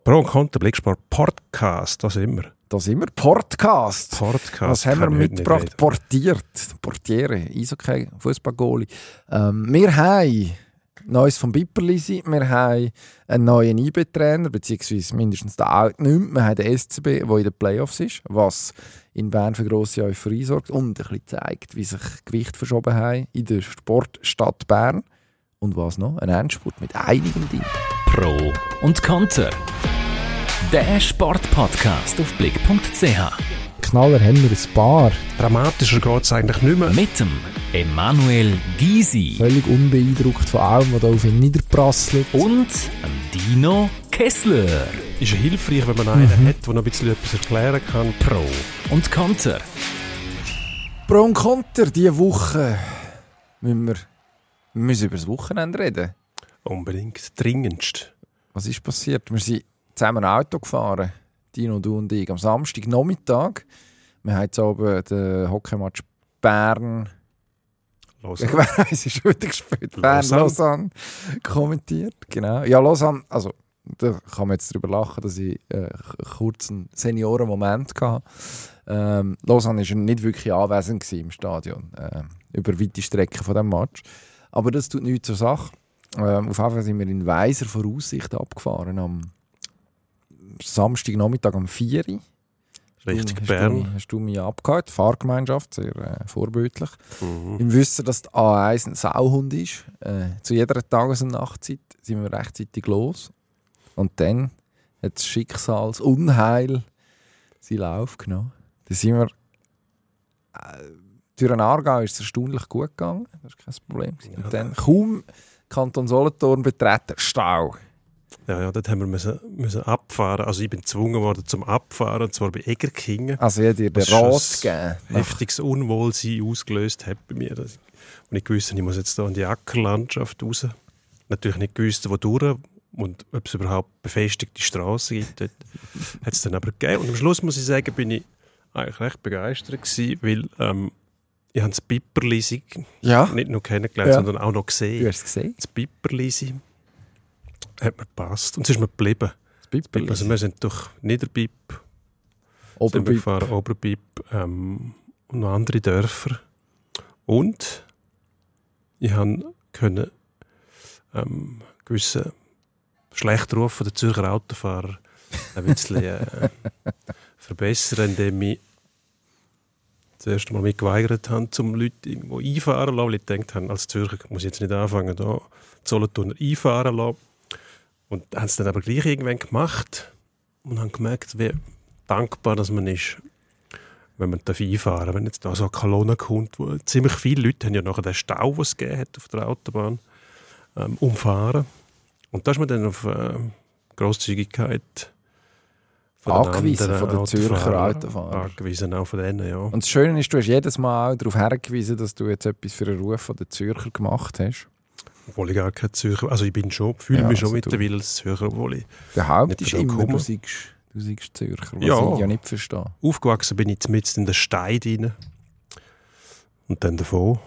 Pro und Contra Blicksport Podcast, da sind wir. Da sind wir, Podcast. Was haben wir mitgebracht? Portiere, Eishockey, Fußballgoalie. Wir haben Neues vom Bipperlisi, wir haben einen neuen IB-Trainer, beziehungsweise mindestens den alten nicht mehr. Wir haben den SCB, der in den Playoffs ist, was in Bern für grosse Euphorie sorgt und ein bisschen zeigt, wie sich Gewicht verschoben haben in der Sportstadt Bern. Und was noch? Ein Endspurt mit einigen Dingen. Pro und Konter. Der Sportpodcast auf blick.ch. Knaller haben wir ein paar. Dramatischer geht es eigentlich nicht mehr. Mit dem Emanuel Gysi. Völlig unbeeindruckt von allem, was da auf ihn niederprasselt. Und Dino Kessler. Ist ja hilfreich, wenn man einen hat, der noch ein bisschen etwas erklären kann. Pro und Konter. Pro und Konter, diese Woche müssen wir über das Wochenende reden. Unbedingt, dringendst. Was ist passiert? Wir sind zusammen Auto gefahren, Dino, du und ich, am Samstagnachmittag. Wir haben jetzt oben den Hockeymatch Bern. Lausanne. Ich weiß, es ist wieder gespielt. Bern-Lausanne kommentiert. Genau. Ja, Lausanne, also da kann man jetzt darüber lachen, dass ich kurz einen Senioren-Moment hatte. Lausanne war nicht wirklich anwesend im Stadion, über weite Strecken von diesem Match. Aber das tut nichts zur Sache. Auf jeden Fall sind wir in weiser Voraussicht abgefahren am Samstagnachmittag um 4 Uhr. Richtig Bern. Hast du mich abgeholt? Fahrgemeinschaft, sehr vorbildlich. Im Wissen, dass die A1 ein Sauhund ist. Zu jeder Tages- und Nachtzeit sind wir rechtzeitig los. Und dann hat das Schicksalsunheil seinen Lauf genommen. Dann sind wir durch den Aargau ist es erstaunlich gut gegangen. Das war kein Problem. Und dann kaum Kanton Solothurn betreten, Stau. Ja, dort haben wir müssen abfahren. Also ich bin gezwungen worden zum Abfahren, und zwar bei Egerkingen. Also ich hätte dir den Rat gegeben. Heftiges Unwohlsein ausgelöst hat bei mir. Und ich wusste, ich muss jetzt hier in die Ackerlandschaft raus. Natürlich nicht gewusst, wo durch und ob es überhaupt befestigte Straßen gibt. Dort hat es dann aber gegeben. Und am Schluss muss ich sagen, bin ich eigentlich recht begeistert gewesen, weil ich habe das Bipperlisi nicht nur kennengelernt, sondern auch noch gesehen. Du hast es gesehen? Das Bipperlisi hat mir gepasst. Und es ist mir geblieben. Also wir sind durch Niederbip, Oberbip und noch andere Dörfer. Und ich konnte gewissen schlechten Ruf der Zürcher Autofahrer ein bisschen verbessern, indem ich das erste Mal mich geweigert habe, um Leute irgendwo einfahren zu lassen, weil ich gedacht habe, als Zürcher muss ich jetzt nicht anfangen, da Solothurner einfahren zu lassen. Und haben es dann aber gleich irgendwann gemacht und haben gemerkt, wie dankbar dass man ist, wenn man einfahren darf. Wenn jetzt da so eine Kolonne kommt, wo ziemlich viele Leute haben ja nachher den Stau, den es gegeben hat auf der Autobahn, umfahren. Und da ist man dann auf Grosszügigkeit angewiesen von den Zürcher Autofahrern. Angewiesen auch von denen, ja. Und das Schöne ist, du hast jedes Mal darauf hingewiesen, dass du jetzt etwas für den Ruf der Zürcher gemacht hast. Obwohl ich gar kein Zürcher, also ich fühle mich schon mittlerweile als Zürcher, obwohl ich behauptest immer, du seist Zürcher, was ich ja nicht verstehe. Aufgewachsen bin ich mitten in den Stein rein und dann davon.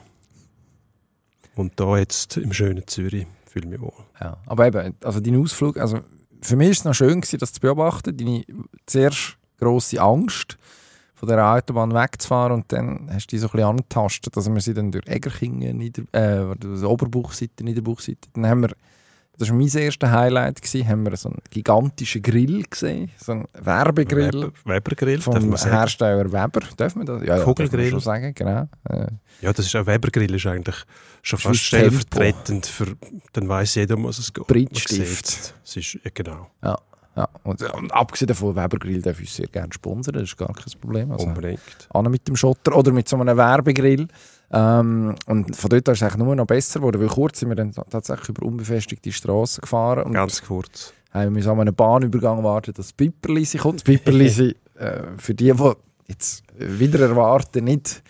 Und da jetzt im schönen Zürich fühle ich mich wohl. Ja, aber eben, also dein Ausflug, also für mich war es noch schön, das zu beobachten, deine zuerst grosse Angst, von der Autobahn wegzufahren, und dann hast du die so ein bisschen angetastet. Also wir sind dann durch Egerkingen, Oberbuchseite, Niederbuchseite. Dann haben wir, das war mein erstes Highlight, haben wir so einen gigantischen Grill gesehen, so einen Werbegrill. Webergrill, vom Hersteller Weber, darf man das? Ja, Kugelgrill. Schon sagen, genau. Ja, das ist auch Webergrill, ist eigentlich schon fast stellvertretend für, dann weiss jeder, um was es geht. Brittstift. Es ist, ja, genau. Ja. Und abgesehen davon, Webergrill darf ich sehr gerne sponsern, das ist gar kein Problem. Also, unbedingt. An mit dem Schotter oder mit so einem Werbegrill. Und von dort ist es eigentlich nur noch besser geworden, weil kurz sind wir dann tatsächlich über unbefestigte Straßen gefahren. Und ganz kurz. Haben wir an einem Bahnübergang warten, dass das Bipperlisi kommt. Das Bipperlisi, für die jetzt wieder erwarten, nicht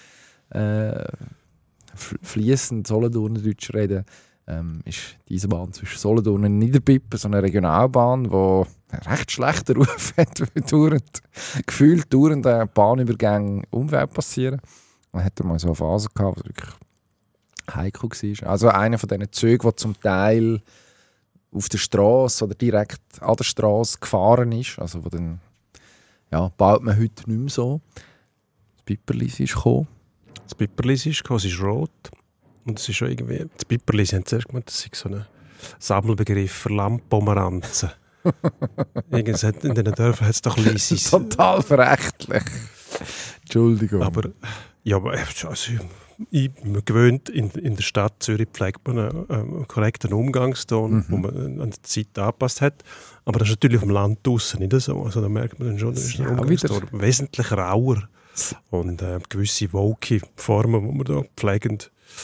fließend Solothurnerdeutsch reden, ist die Eisenbahn zwischen Solothurn und Niederbippen so eine Regionalbahn, die einen recht schlechten Ruf hat, weil gefühlt dauernd Bahnübergänge Umwelt passieren. Man hatte mal so eine Phase gehabt, die wirklich heikel war. Also einer von diesen Zügen, die zum Teil auf der Straße oder direkt an der Straße gefahren ist. Also wo dann, baut man heute nicht mehr so. Das Piperlisi ist gekommen. Das Piperlisi ist gekommen, es ist rot. Und es ist schon irgendwie, das Piperlisi haben zuerst gemeint, das ist so ein Sammelbegriff für Landpomeranzen. Irgendwas in diesen Dörfern hat es doch Lisis. Total verächtlich. Entschuldigung. Aber also, ich bin gewöhnt, in der Stadt Zürich pflegt man einen korrekten Umgangston, wo man an die Zeit angepasst hat. Aber das ist natürlich auf dem Land draussen nicht so. Also da merkt man dann schon, dass der Umgangston wesentlich rauer und gewisse woke Formen, die wir da pflegen,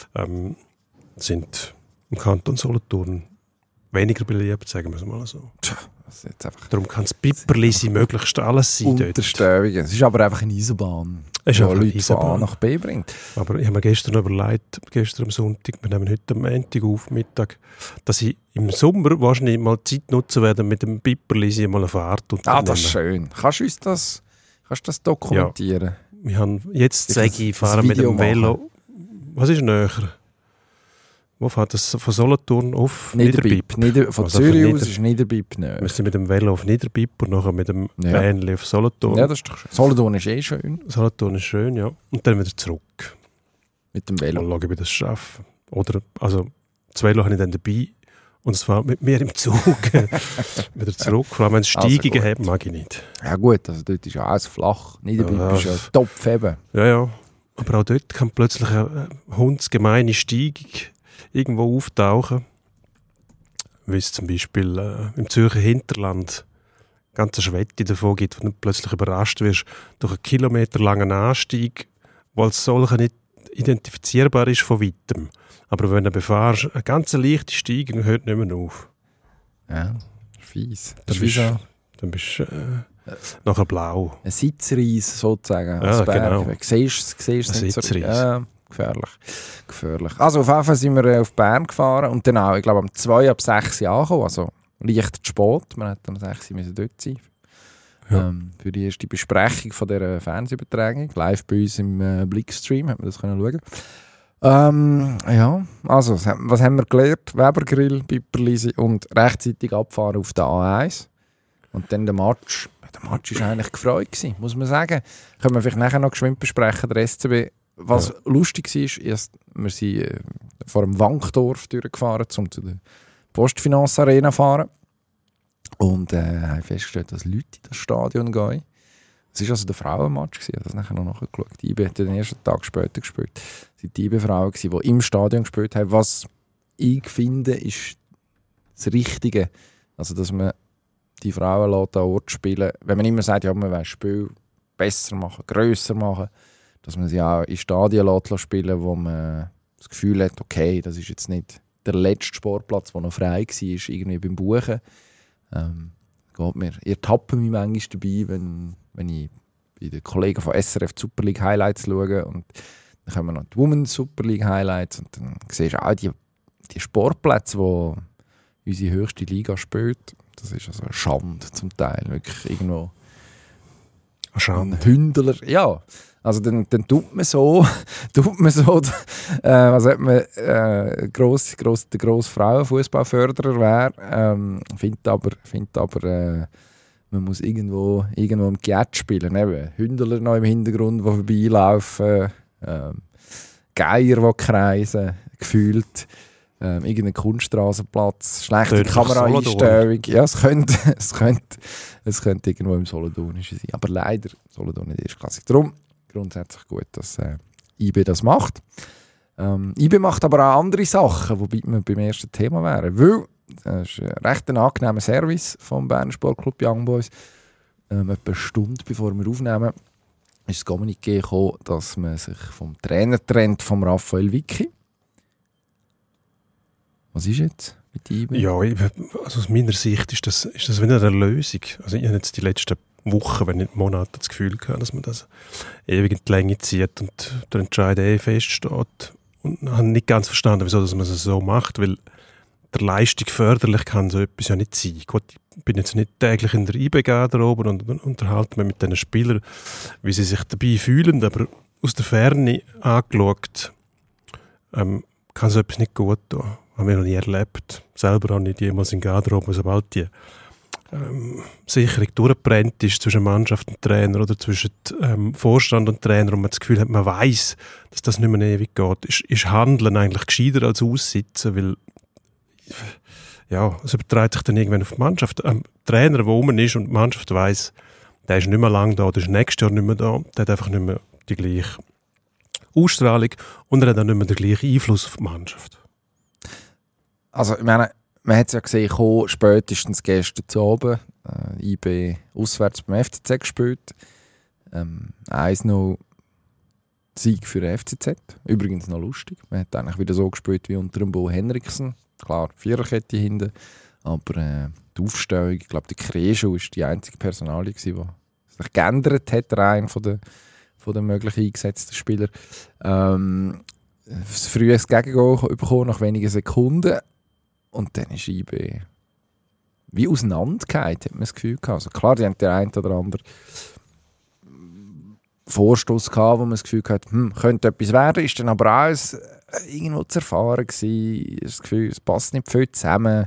sind im Kanton Solothurn weniger beliebt, sagen wir es mal so. Darum kann das Piperlisi möglichst alles sein. Unterstehungen. Es ist aber einfach eine Eisenbahn, die Leute von A nach B bringt. Aber ich habe mir gestern überlegt, gestern am Sonntag, wir nehmen heute am Montag auf, Mittag, dass ich im Sommer wahrscheinlich mal Zeit nutzen werde, mit dem Piperlisi mal eine Fahrt unternehmen. Das ist schön. Kannst du das dokumentieren? Ja. Wir haben jetzt sage ich fahre mit dem Velo. Was ist näher? Wo fährt das von Solothurn auf Niederbipp? Von Zürich aus ist Niederbipp näher. Wir sind mit dem Velo auf Niederbipp und nachher mit dem Bähnchen auf Solothurn. Ja, das ist doch schön. Solothurn ist schön. Solothurn ist schön, ja. Und dann wieder zurück. Mit dem Velo? Mal schauen, ob ich das schaffe. Oder, also, das Velo habe ich dann dabei und es fährt mit mir im Zug wieder zurück. Vor allem, wenn es Steigungen hat, mag ich nicht. Ja gut, also dort ist ja alles flach. Niederbipp ist ja Topf eben. Ja. Aber auch dort kann plötzlich eine hundsgemeine Steigung irgendwo auftauchen, wie es zum Beispiel im Zürcher Hinterland ganz eine Schwette davon gibt, wo du plötzlich überrascht wirst durch einen kilometerlangen Anstieg, der als solcher nicht identifizierbar ist von weitem. Aber wenn du befahrst, eine ganz leichte Steigung hört nicht mehr auf. Ja, fies. Dann bist du nachher blau. Ein Sitzreis sozusagen. Ja, genau. Siehst du es nicht so? Ja. Gefährlich. Also auf jeden Fall sind wir auf Bern gefahren und dann auch, ich glaube, um 5 ab 6 Uhr angekommen, also leicht zu spät. Wir hätten um 6 Uhr dort sein. Ja. Für die erste Besprechung von dieser Fernsehübertragung. Live bei uns im Blickstream, hat man das schauen. Also, was haben wir gelernt? Webergrill, Piperlisi und rechtzeitig abfahren auf der A1. Und dann der Match. Der Match war eigentlich gefreut gewesen, muss man sagen. Können wir vielleicht nachher noch geschwind besprechen, der SCB. Was lustig war, wir sind vor dem Wankdorf durchgefahren, um zu der Postfinance Arena zu fahren. Und haben festgestellt, dass Leute in das Stadion gehen. Es war also der Frauenmatch, ich habe das nachher noch nachgeschaut. Die IB hat den ersten Tag später gespielt. Es waren die IB-Frauen, die im Stadion gespielt haben. Was ich finde, ist das Richtige. Also, dass man die Frauen an Ort spielen lässt. Wenn man immer sagt, man will das Spiel besser machen, grösser machen, dass man sie auch in Stadien spielen, wo man das Gefühl hat, okay, das ist jetzt nicht der letzte Sportplatz, der noch frei war, irgendwie beim Buchen. Ihr tappt mich manchmal dabei, wenn ich bei den Kollegen von SRF die Super League Highlights schaue und dann kommen noch die Women's Super League Highlights und dann siehst du auch die Sportplätze, wo unsere höchste Liga spielt. Das ist also eine Schande zum Teil, wirklich irgendwo. Eine Schande. Ein Hündler, ja. Also dann tut man so, was hat man, der grosse Frauenfußballförderer wäre, findet aber man muss irgendwo im Giet spielen. Eben, Hündler noch im Hintergrund, die vorbeilaufen, Geier, die kreisen, gefühlt. Irgendein Kunststraßenplatz, schlechte Kameraeinstellung. Ja, es könnte irgendwo im Solothurn sein. Aber leider Solothurn nicht erstklassig. Darum grundsätzlich gut, dass IB das macht. IB macht aber auch andere Sachen, wobei wir beim ersten Thema wären. Weil das ist ein recht angenehmer Service vom Berner Sportclub Young Boys. Etwa eine Stunde bevor wir aufnehmen, ist das Kommuniqué gekommen, dass man sich vom Trainer trennt, vom Raphael Vicky. Was ist jetzt mit IB? Ja, also aus meiner Sicht ist das wieder eine Lösung. Also ich habe jetzt die letzten Wochen, wenn nicht Monate, das Gefühl gehabt, dass man das ewig in die Länge zieht und der Entscheid feststeht. Und ich habe nicht ganz verstanden, wieso dass man es so macht, weil der Leistung förderlich kann so etwas ja nicht sein. Gut, ich bin jetzt nicht täglich in der IB-Garderobe und unterhalte mich mit den Spielern, wie sie sich dabei fühlen, aber aus der Ferne angeschaut, kann so etwas nicht gut tun. haben wir noch nie erlebt. Selber auch nicht jemals in Garderobe, sobald die Sicherung durchgebrannt ist zwischen Mannschaft und Trainer oder zwischen Vorstand und Trainer und man das Gefühl hat, man weiss, dass das nicht mehr ewig geht, ist Handeln eigentlich gescheiter als Aussitzen, weil ja, es überträgt sich dann irgendwann auf die Mannschaft. Ein Trainer, der rum ist und die Mannschaft weiss, der ist nicht mehr lange da, der ist nächstes Jahr nicht mehr da, der hat einfach nicht mehr die gleiche Ausstrahlung und er hat auch nicht mehr den gleichen Einfluss auf die Mannschaft. Also, ich meine, man hat es ja gesehen, spätestens gestern zu oben. IB auswärts beim FCZ gespielt. 1-0 Sieg für den FCZ. Übrigens noch lustig. Man hat eigentlich wieder so gespielt wie unter dem Bo Henriksen. Klar, Viererkette hinten. Aber die Aufstellung, ich glaube, der Kreschel war die einzige Personalie, die sich geändert hat, rein von den möglichen eingesetzten Spielern. Das frühes Gegengoal bekommen nach wenigen Sekunden. Und dann ist IB wie auseinandergefallen, hat man das Gefühl gehabt. Also klar, die haben den einen oder anderen Vorstoß gehabt, wo man das Gefühl hatte, könnte etwas werden, ist dann aber auch irgendwo zu erfahren gewesen. Das Gefühl, es passt nicht viel zusammen.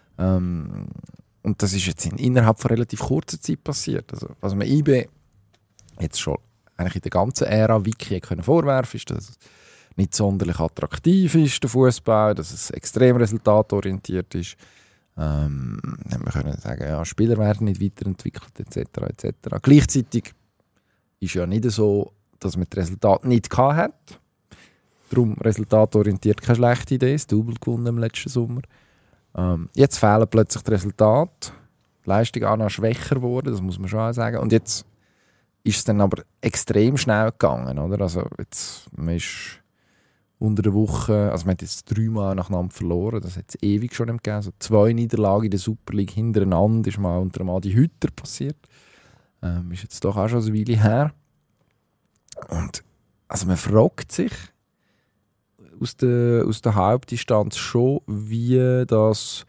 Und das ist jetzt innerhalb von relativ kurzer Zeit passiert. Also, was man IB jetzt schon eigentlich in der ganzen Ära Wiki vorwerfen ist, dass es nicht sonderlich attraktiv ist, der Fußball, dass es extrem resultatorientiert ist. Wir können sagen, ja, Spieler werden nicht weiterentwickelt etc. etc. Gleichzeitig ist ja nicht so, dass man das Resultat nicht gehabt hat. Darum resultatorientiert keine schlechte Idee. Das Double gewonnen im letzten Sommer. Jetzt fehlen plötzlich die Resultate. Die Leistung auch noch schwächer geworden, das muss man schon auch sagen. Und jetzt ist es dann aber extrem schnell gegangen. Oder? Also jetzt, man ist unter der Woche, also man hat jetzt 3 Mal nacheinander verloren, das hat es ewig schon nicht gegeben. Also 2 Niederlagen in der Super League hintereinander ist mal unter dem Adi Hütter passiert. Ist jetzt doch auch schon eine Weile her. Und also man fragt sich aus der Halbdistanz schon, wie das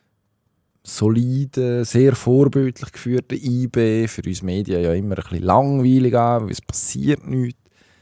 solide, sehr vorbildlich geführte IB, für uns Medien ja immer ein bisschen langweilig an, weil es passiert nichts.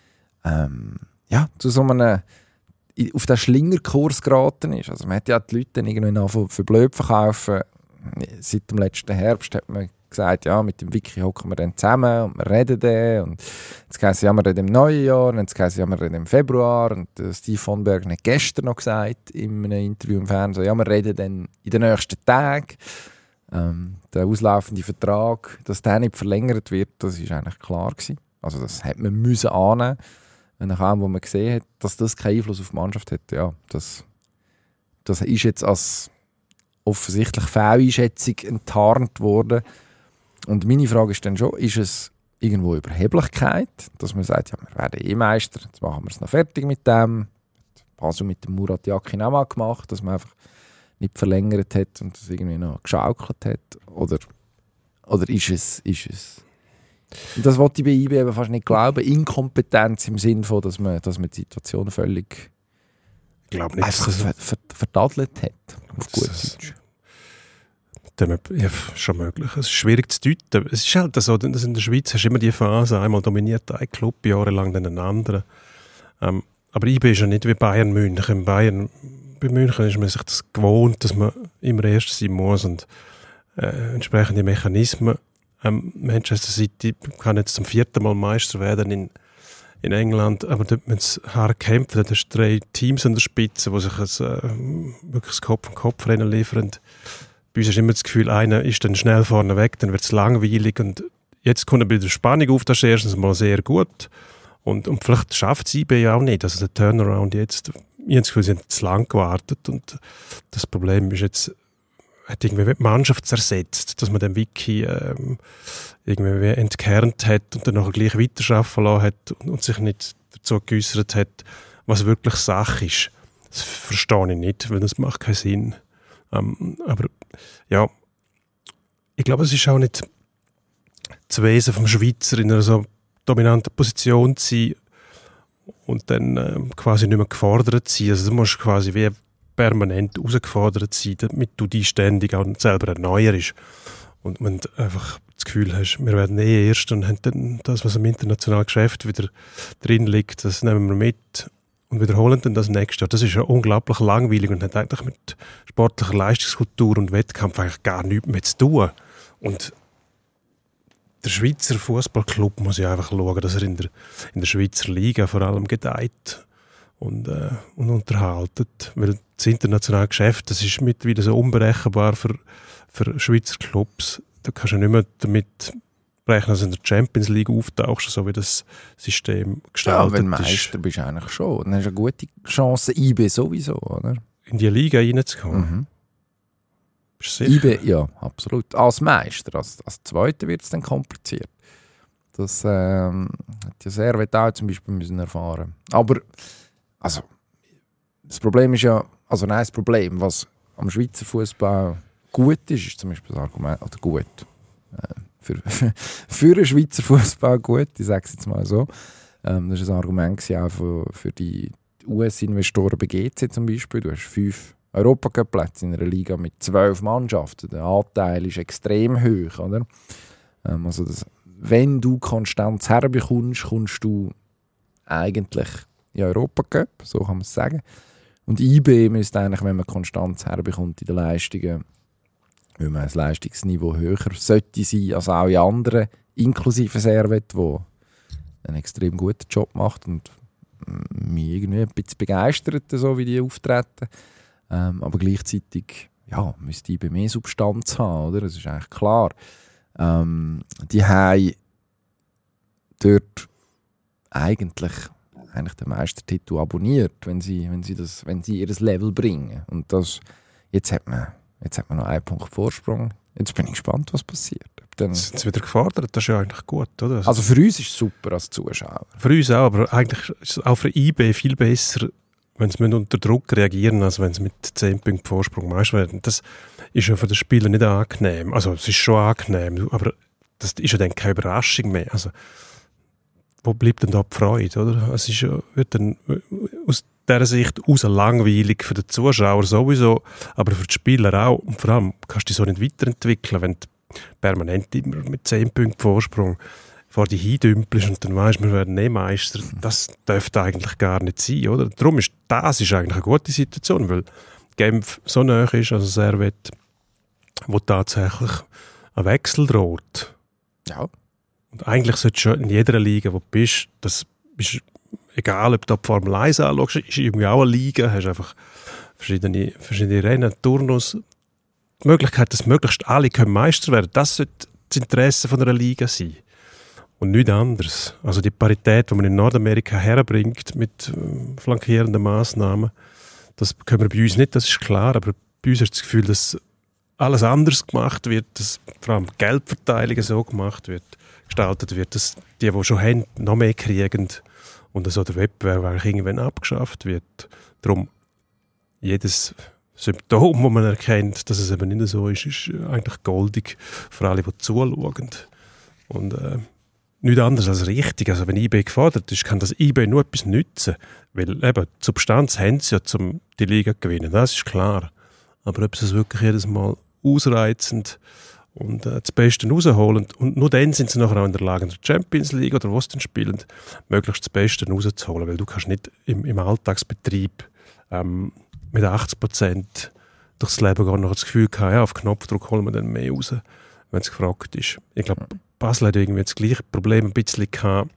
Zu so einem auf den Schlingerkurs geraten ist. Also man hat ja die Leute dann irgendwie noch für blöd verkaufen. Seit dem letzten Herbst hat man gesagt, ja, mit dem Wiki hocken wir dann zusammen und wir reden dann. Und jetzt heisst es, ja, wir reden im neuen Jahr, und jetzt heisst es, ja, wir reden im Februar. Und Steve von Berg hat gestern noch gesagt, in einem Interview im Fernsehen, ja, wir reden dann in den nächsten Tagen. Der auslaufende Vertrag, dass der nicht verlängert wird, das war eigentlich klar gewesen. Also das hat man müssen annehmen. Nach allem, wo man gesehen hat, dass das keinen Einfluss auf die Mannschaft hat, ja, das ist jetzt als offensichtlich Fehleinschätzung enttarnt worden. Und meine Frage ist dann schon, ist es irgendwo Überheblichkeit, dass man sagt, ja, wir werden Meister, jetzt machen wir es noch fertig mit dem. Basel mit dem Murat Yakin auch mal gemacht, dass man einfach nicht verlängert hat und das irgendwie noch geschaukelt hat. Oder ist es und das wollte ich bei IB eben fast nicht glauben. Inkompetenz im Sinne von, dass man die Situation völlig einfach verdadelt hat. Auf gut Deutsch. Ja, schon möglich. Es ist schwierig zu deuten. Es ist halt so, dass in der Schweiz hast du immer die Phase, einmal dominiert ein Club jahrelang dann einen anderen. Aber IB ist ja nicht wie Bayern München. Bei München ist man sich das gewohnt, dass man immer erst sein muss und entsprechende Mechanismen. Manchester City kann jetzt zum 4. Mal Meister werden in England, aber dort müssen sie hart kämpfen. Da hast du 3 Teams an der Spitze, die sich wirklich das Kopf-an-Kopf-Rennen liefern. Bei uns ist immer das Gefühl, einer ist dann schnell vorne weg, dann wird es langweilig und jetzt kommt wieder Spannung auf, das ist erstens mal sehr gut und vielleicht schafft es IB ja auch nicht, also der Turnaround jetzt, ich habe das Gefühl, sie haben zu lang gewartet und das Problem ist jetzt, hat irgendwie die Mannschaft zersetzt, dass man den Wiki irgendwie entkernt hat und dann nachher gleich weiterarbeiten lassen hat und sich nicht dazu geäussert hat, was wirklich Sache ist. Das verstehe ich nicht, weil das macht keinen Sinn. Aber ja, ich glaube, es ist auch nicht das Wesen vom Schweizer in einer so dominanten Position zu sein und dann quasi nicht mehr gefordert zu sein. Also du musst quasi wie permanent herausgefordert sein, damit du dich ständig auch selber erneuerst. Und wenn du einfach das Gefühl hast, wir werden Erster und haben dann das, was im internationalen Geschäft wieder drin liegt, das nehmen wir mit und wiederholen dann das nächste Jahr. Das ist ja unglaublich langweilig und hat eigentlich mit sportlicher Leistungskultur und Wettkampf eigentlich gar nichts mehr zu tun. Und der Schweizer Fußballclub muss ja einfach schauen, dass er in der Schweizer Liga vor allem gedeiht und unterhaltet. Weil das internationale Geschäft, das ist mittlerweile so unberechenbar für Schweizer Clubs. Da kannst du nicht mehr damit rechnen, dass du in der Champions League auftauchst, so wie das System gestaltet ist. Ja, wenn du Meister bist, eigentlich schon. Dann hast du eine gute Chance, IB sowieso, oder? In die Liga reinzukommen. Mhm. Bist du sicher? IB, ja, absolut. Als Meister, als Zweiter wird es dann kompliziert. Das hat ja Servet auch zum Beispiel müssen erfahren. Aber, also, das Problem ist ja, das Problem, was am Schweizer Fußball gut ist zum Beispiel das Argument, oder gut, für den Schweizer Fußball gut, ich sage es jetzt mal so. Das ist ein Argument auch für die US-Investoren bei GC zum Beispiel. Du hast 5 Europacup-Plätze in einer Liga mit 12 Mannschaften. Der Anteil ist extrem hoch, oder? Also wenn du Konstanz herbekommst, kommst du eigentlich in Europacup, so kann man es sagen. Und IB müsste eigentlich, wenn man Konstanz herbekommt in den Leistungen, weil man das Leistungsniveau höher sollte sein als auch in anderen, inklusive Servet, wo einen extrem guten Job macht und mich irgendwie ein bisschen begeistert, so wie die auftreten. Aber gleichzeitig müsste IB mehr Substanz haben, oder? Das ist eigentlich klar. Die haben dort eigentlich den Meistertitel abonniert, wenn sie ihr Level bringen. Und jetzt hat man noch einen Punkt Vorsprung. Jetzt bin ich gespannt, was passiert. Sind sie wieder gefordert? Das ist ja eigentlich gut, oder? Also für uns ist es super als Zuschauer. Für uns auch, aber eigentlich ist es auch für IB viel besser, wenn sie unter Druck reagieren, als wenn sie mit 10 Punkten Vorsprung Meister werden. Das ist ja für den Spieler nicht angenehm. Also es ist schon angenehm, aber das ist ja dann keine Überraschung mehr. Also, wo bleibt denn da die Freude, oder? Es ist ja, wird dann aus dieser Sicht langweilig für den Zuschauer sowieso, aber für die Spieler auch. Und vor allem kannst du dich so nicht weiterentwickeln, wenn du permanent immer mit 10 Punkten Vorsprung vor die hindümpelst und dann weisst, wir werden nicht Meister. Das dürfte eigentlich gar nicht sein, oder? Darum ist das eigentlich eine gute Situation, weil Genf so nahe ist, also Servet, wo tatsächlich ein Wechsel droht. Ja. Und eigentlich solltest du in jeder Liga, wo du bist, das ist egal, ob du die Formel 1 anschaust, ist irgendwie auch eine Liga, hast einfach verschiedene Rennen, Turnus. Die Möglichkeit, dass möglichst alle Meister werden können, das sollte das Interesse von einer Liga sein. Und nichts anderes. Also die Parität, die man in Nordamerika herbringt mit flankierenden Massnahmen, das können wir bei uns nicht, das ist klar, aber bei uns ist das Gefühl, dass alles anders gemacht wird, dass vor allem die Geldverteilung so gemacht wird, gestaltet wird, dass die schon haben, noch mehr kriegen und so der Wettbewerb eigentlich irgendwann abgeschafft wird. Darum, jedes Symptom, das man erkennt, dass es eben nicht so ist, ist eigentlich goldig für alle, die zuschauen. Und nichts anderes als richtig. Also wenn IB gefordert ist, kann das IB nur etwas nützen. Weil eben, die Substanz haben sie ja, um die Liga zu gewinnen. Das ist klar. Aber ob sie es wirklich jedes Mal ausreizend und das Beste rausholen, und nur dann sind sie nachher auch in der Lage, in der Champions League oder wo sie dann spielen, möglichst das Beste rauszuholen. Weil du kannst nicht im Alltagsbetrieb mit 80% durchs Leben gehen und noch das Gefühl haben, ja, auf Knopfdruck holen wir dann mehr raus, wenn es gefragt ist. Ich glaube, Basel hat irgendwie das gleiche Problem ein bisschen gehabt,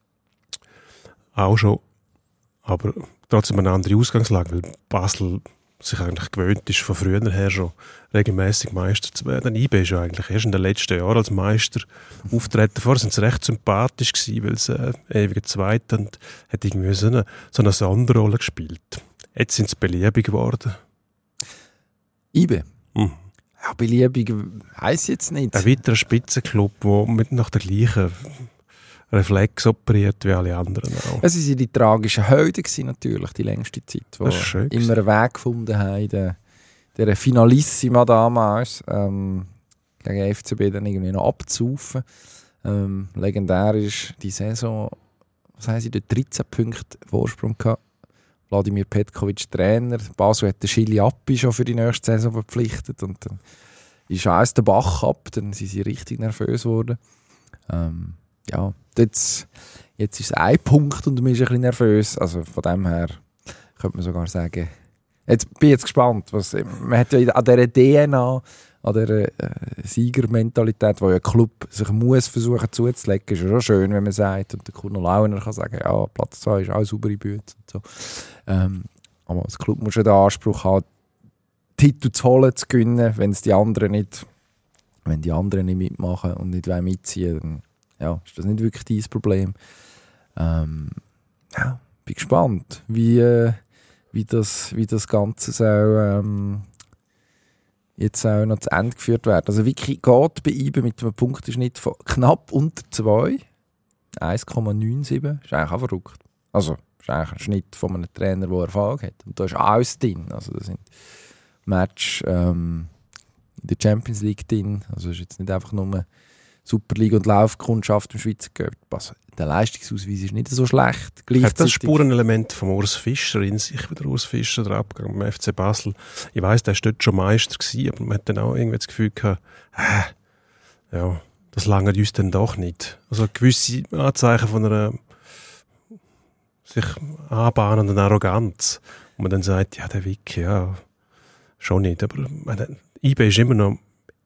auch schon, aber trotzdem eine andere Ausgangslage, weil Basel sich eigentlich gewöhnt ist, von früher her schon regelmäßig Meister zu werden. IB ist ja eigentlich erst in den letzten Jahren als Meister auftreten. Vorher sind sie recht sympathisch gewesen, weil sie ewige Zweite und hat irgendwie so eine Sonderrolle gespielt. Jetzt sind sie beliebig geworden. IB? Ja, beliebig heisst jetzt nicht. Ein weiterer Spitzenclub, der nach der gleichen Reflex operiert wie alle anderen auch. Es waren die tragischen Helden natürlich, die längste Zeit, die immer einen Weg gefunden haben, der Finalissima damals gegen FCB dann irgendwie noch abzusaufen. Legendär ist die Saison, was haben sie, 13 Punkte Vorsprung gehabt. Vladimir Petkovic Trainer, Basel hat den Schili Appi schon für die nächste Saison verpflichtet und dann ist alles der Bach ab, dann sind sie richtig nervös geworden. ja, jetzt ist es ein Punkt und man ist ein bisschen nervös. Also von dem her könnte man sogar sagen, jetzt bin ich jetzt gespannt. Man hat ja an dieser DNA, an dieser Siegermentalität, wo ja ein Club sich muss versuchen zuzulegen, ist ja schon schön, wenn man sagt, und der Kuno Launer kann sagen, ja, Platz 2 ist auch eine saubere Bühne. So. Aber als Club muss ja den Anspruch haben, Titel zu holen, zu gewinnen, wenn die anderen nicht mitmachen und nicht mitziehen, dann ja, ist das nicht wirklich dein Problem. Ja, bin gespannt, wie das Ganze soll, jetzt auch noch zu Ende geführt werden. Also wirklich geht bei IBE mit einem Punkteschnitt von knapp unter 2, 1,97, ist eigentlich auch verrückt. Also ist eigentlich ein Schnitt von einem Trainer, der Erfahrung hat. Und da ist alles drin. Also da sind Match in der Champions League drin. Also ist jetzt nicht einfach nur Superliga und Laufkundschaft im Schweizer Cup. Also der Leistungsausweis ist nicht so schlecht. Hat das Spurenelement von Urs Fischer in sich, wie der Urs Fischer der Abgang beim FC Basel? Ich weiss, der war dort schon Meister gewesen, aber man hat dann auch irgendwie das Gefühl gehabt, ja, das langt uns dann doch nicht. Also gewisse Anzeichen von einer sich anbahnenden Arroganz, wo man dann sagt, ja, der Wicki, ja, schon nicht. Aber IBE ist immer noch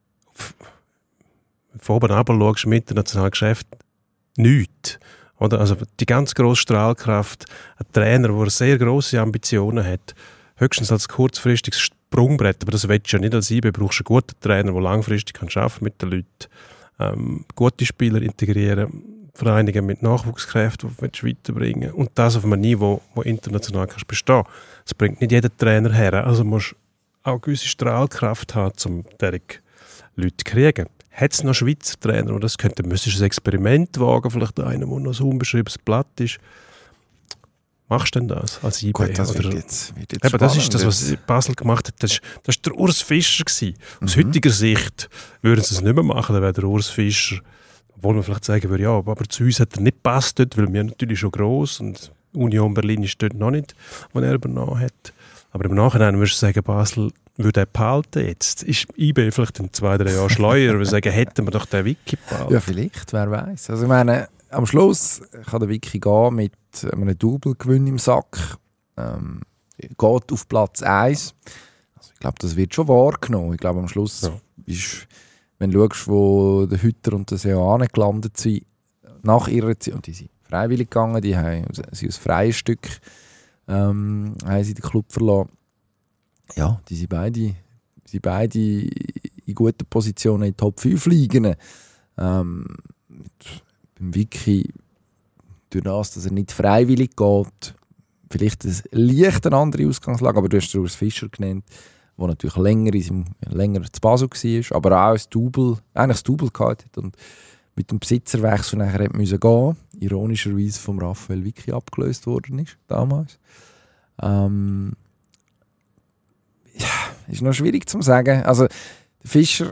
von oben runter schaust, mit dem nationalen Geschäft nichts. Oder? Also die ganz grosse Strahlkraft, ein Trainer, der sehr grosse Ambitionen hat, höchstens als kurzfristiges Sprungbrett, aber das willst du ja nicht als IBE, du brauchst einen guten Trainer, der langfristig arbeiten mit den Leuten, gute Spieler integrieren, Vereinigen mit Nachwuchskräften, die du weiterbringen willst. Und das auf einem Niveau, wo international kannst bestehen. Das bringt nicht jeder Trainer her. Also musst du auch eine gewisse Strahlkraft haben, um diese Leute zu kriegen. Hat es noch Schweizer Trainer, die das könnten? Müsstest du ein Experiment wagen, vielleicht einer, der noch so unbeschriebenes Blatt ist. Machst du denn das als IB? Gut, das wird jetzt eben, das ist das, was Basel gemacht hat. Das war der Urs Fischer gewesen. Aus heutiger Sicht würden sie es nicht mehr machen, dann wäre der Urs Fischer, obwohl man vielleicht sagen würde, ja, aber zu uns hat er nicht gepasst dort, weil wir natürlich schon gross und Union Berlin ist dort noch nicht, wo er übernommen hat. Aber im Nachhinein würdest du sagen, Basel würde er behalten jetzt. Ist IB vielleicht in 2-3 Jahren schleuer, weil wir sagen, hätten wir doch den Wicki behalten. Ja, vielleicht, wer weiß. Also ich meine, am Schluss kann der Wicki gehen mit einem Double-Gewinn im Sack. Geht auf Platz 1. Also ich glaube, das wird schon wahrgenommen. Ich glaube, am Schluss ist, wenn du schaust, wo der Hütter und der Seoane gelandet sind, nach ihrer Zeit, und die sind freiwillig gegangen, die haben sie aus freien Stück haben sie den Club verlassen. Ja, die sind beide in guten Positionen in die Top 5 liegen. Beim Wicki, durch das, dass er nicht freiwillig geht, vielleicht eine andere Ausgangslage, aber du hast Urs Fischer genannt, der natürlich länger zu Basel war, aber auch das Double gehabt hat und mit dem Besitzerwechsel nachher musste gehen, ironischerweise vom Raphael Wicki abgelöst worden ist, damals. Ja, ist noch schwierig zu sagen. Also, der Fischer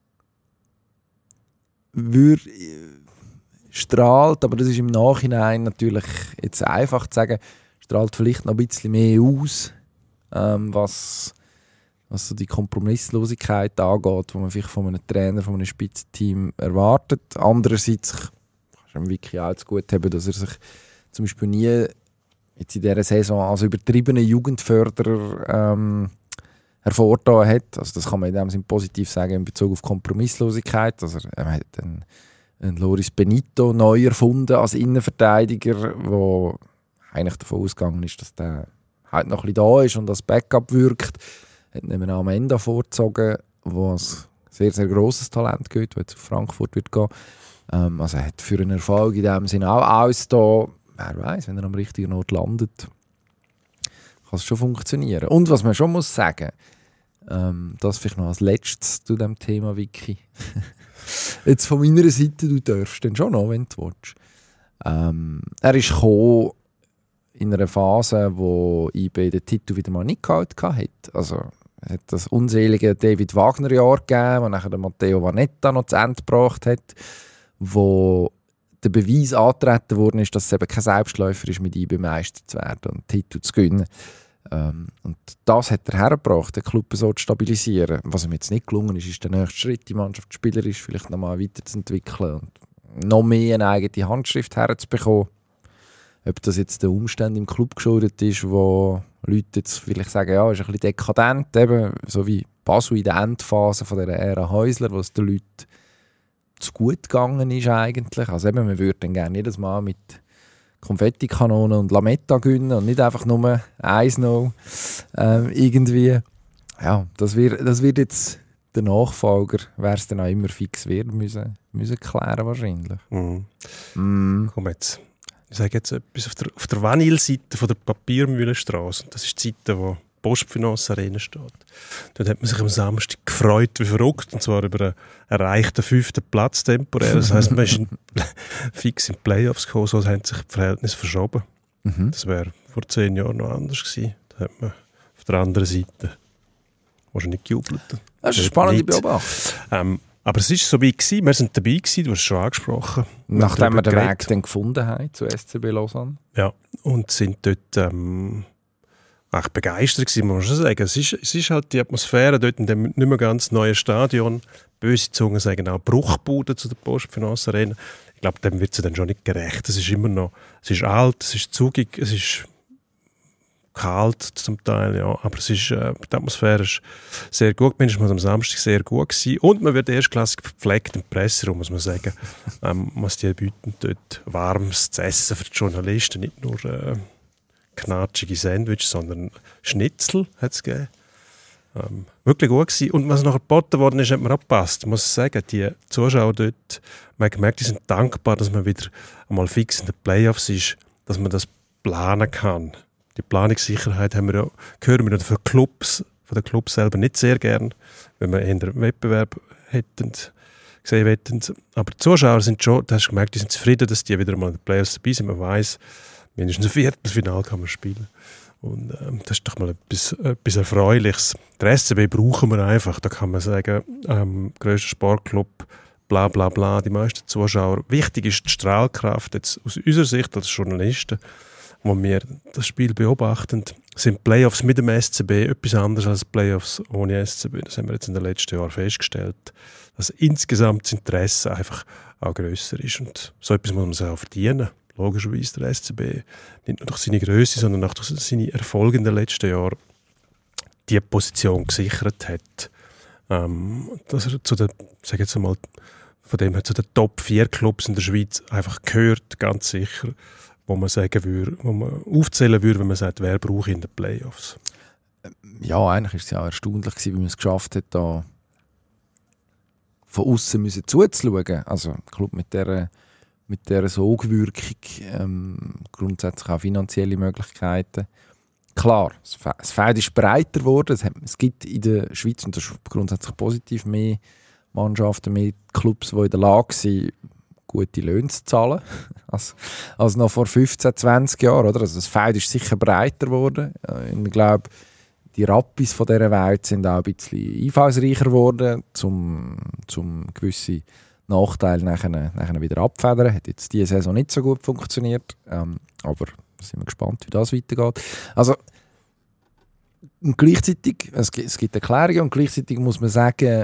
strahlt, aber das ist im Nachhinein natürlich jetzt einfach zu sagen, strahlt vielleicht noch ein bisschen mehr aus, was so die Kompromisslosigkeit angeht, die man vielleicht von einem Trainer, von einem Spitzenteam erwartet. Andererseits kannst du im Wicki auch zu gut haben, dass er sich zum Beispiel nie jetzt in dieser Saison als übertriebener Jugendförderer hervorgetan hat. Also das kann man in dem Sinne positiv sagen in Bezug auf Kompromisslosigkeit. Also er hat einen Loris Benito neu erfunden als Innenverteidiger, der eigentlich davon ausgegangen ist, dass der halt noch ein bisschen da ist und als Backup wirkt. Hat nebenan Amenda vorgezogen, wo ein sehr, sehr grosses Talent gibt, das jetzt auf Frankfurt wird gehen. Also er hat für einen Erfolg in dem Sinne auch alles da. Wer weiß, wenn er am richtigen Ort landet, kann es schon funktionieren. Und was man schon muss sagen, das vielleicht noch als letztes zu diesem Thema Wicki. Jetzt von meiner Seite, du darfst dann schon noch, wenn du willst. Er ist gekommen in einer Phase, wo IB den Titel wieder mal nicht gehalten hat. Also es hat das unselige David Wagner-Jahr gegeben, wo nachher der Matteo Vanetta noch zu Ende gebracht hat, wo der Beweis angetreten worden ist, dass es eben kein Selbstläufer ist, mit IB Meister zu werden und Titel zu gewinnen. Und das hat er hergebracht, den Club so zu stabilisieren. Was ihm jetzt nicht gelungen ist, ist der nächste Schritt, die Mannschaft spielerisch vielleicht nochmal weiterzuentwickeln und noch mehr eine eigene Handschrift herzubekommen. Ob das jetzt der Umstand im Club geschuldet ist, wo Leute jetzt vielleicht sagen, ja, ist ein bisschen dekadent, eben, so wie Basel in der Endphase von der Ära Häusler, wo es den Leuten zu gut gegangen ist eigentlich. Also eben, man würde dann gerne jedes Mal mit Konfettikanonen und Lametta gewinnen und nicht einfach nur 1-0 irgendwie. Ja, das wird jetzt der Nachfolger, wer es dann auch immer fix wird, müssen klären wahrscheinlich. Komm jetzt. Ich sage jetzt etwas auf der Vanille-Seite von der Papiermühlenstraße. Das ist die Seite, wo Postfinance Arena steht. Dort hat man sich am Samstag gefreut wie verrückt, und zwar über einen erreichten 5. Platz temporär. Das heisst, man ist fix in die Playoffs gekommen, so haben sich die Verhältnisse verschoben. Das wäre vor 10 Jahren noch anders gewesen. Da hat man auf der anderen Seite wahrscheinlich gejubelt. Das ist eine spannende Beobachtung. Aber es war so weit gewesen. Wir sind dabei gewesen, du hast es schon angesprochen. Nachdem wir den Weg dann gefunden haben zu SCB Lausanne. Ja, und sind dort echt begeistert gewesen, muss man schon sagen. Es ist halt die Atmosphäre dort in dem nicht mehr ganz neuen Stadion. Böse Zungen sagen auch Bruchbude zu der Postfinance Arena. Ich glaube, dem wird sie dann schon nicht gerecht. Es ist immer noch, es ist alt, es ist zugig, es ist kalt zum Teil, ja, aber es ist, die Atmosphäre ist sehr gut. Mindestens am Samstag sehr gut gewesen. Und man wird erstklassig verpflegt im Presseraum, muss man sagen. Was die bieten dort warmes zu essen für die Journalisten, nicht nur knatschige Sandwiches, sondern Schnitzel hat es gegeben. Wirklich gut gewesen. Und was nachher geboten worden ist, hat mir auch gepasst. Ich muss sagen, die Zuschauer dort, man hat gemerkt, die sind dankbar, dass man wieder einmal fix in den Playoffs ist, dass man das planen kann. Die Planungssicherheit hören wir von den Clubs selber nicht sehr gern, wenn wir eher einen Wettbewerb gesehen hätten. Aber die Zuschauer sind schon, da hast du gemerkt, die sind zufrieden, dass die wieder mal in den Playoffs dabei sind. Man weiss, mindestens ein Viertelfinale kann man spielen. Und das ist doch mal etwas Erfreuliches. Der SCB brauchen wir einfach. Da kann man sagen, grösster Sportclub, bla bla bla, die meisten Zuschauer. Wichtig ist die Strahlkraft. Jetzt aus unserer Sicht als Journalisten, wo wir das Spiel beobachten, sind Playoffs mit dem SCB etwas anderes als Playoffs ohne SCB. Das haben wir jetzt in den letzten Jahren festgestellt, dass insgesamt das Interesse einfach auch grösser ist. Und so etwas muss man sich auch verdienen. Logischerweise der SCB, nicht nur durch seine Größe, sondern auch durch seine Erfolge in den letzten Jahren, die Position gesichert hat. Dass er zu den, sage jetzt einmal, von dem her zu den Top 4 Clubs in der Schweiz einfach gehört, ganz sicher, wo man sagen würde, wo man aufzählen würde, wenn man sagt, wer braucht in den Playoffs. Ja, eigentlich war es ja auch erstaunlich gewesen, wie man es geschafft hat, da von außen zuzuschauen. Also ein Club mit dieser Sogwirkung, grundsätzlich auch finanzielle Möglichkeiten. Klar, das Feld ist breiter geworden. Es gibt in der Schweiz, und das ist grundsätzlich positiv, mehr Mannschaften, mehr Clubs, die in der Lage sind, gute Löhne zu zahlen, als noch vor 15, 20 Jahren. Oder? Also das Feld ist sicher breiter geworden. Ich glaube, die Rappis von dieser Welt sind auch ein bisschen einfallsreicher geworden, um gewisse Nachteile nachher wieder abfedern. Hat jetzt diese Saison nicht so gut funktioniert, aber sind wir gespannt, wie das weitergeht. Also, und gleichzeitig, es gibt Erklärungen, und gleichzeitig muss man sagen,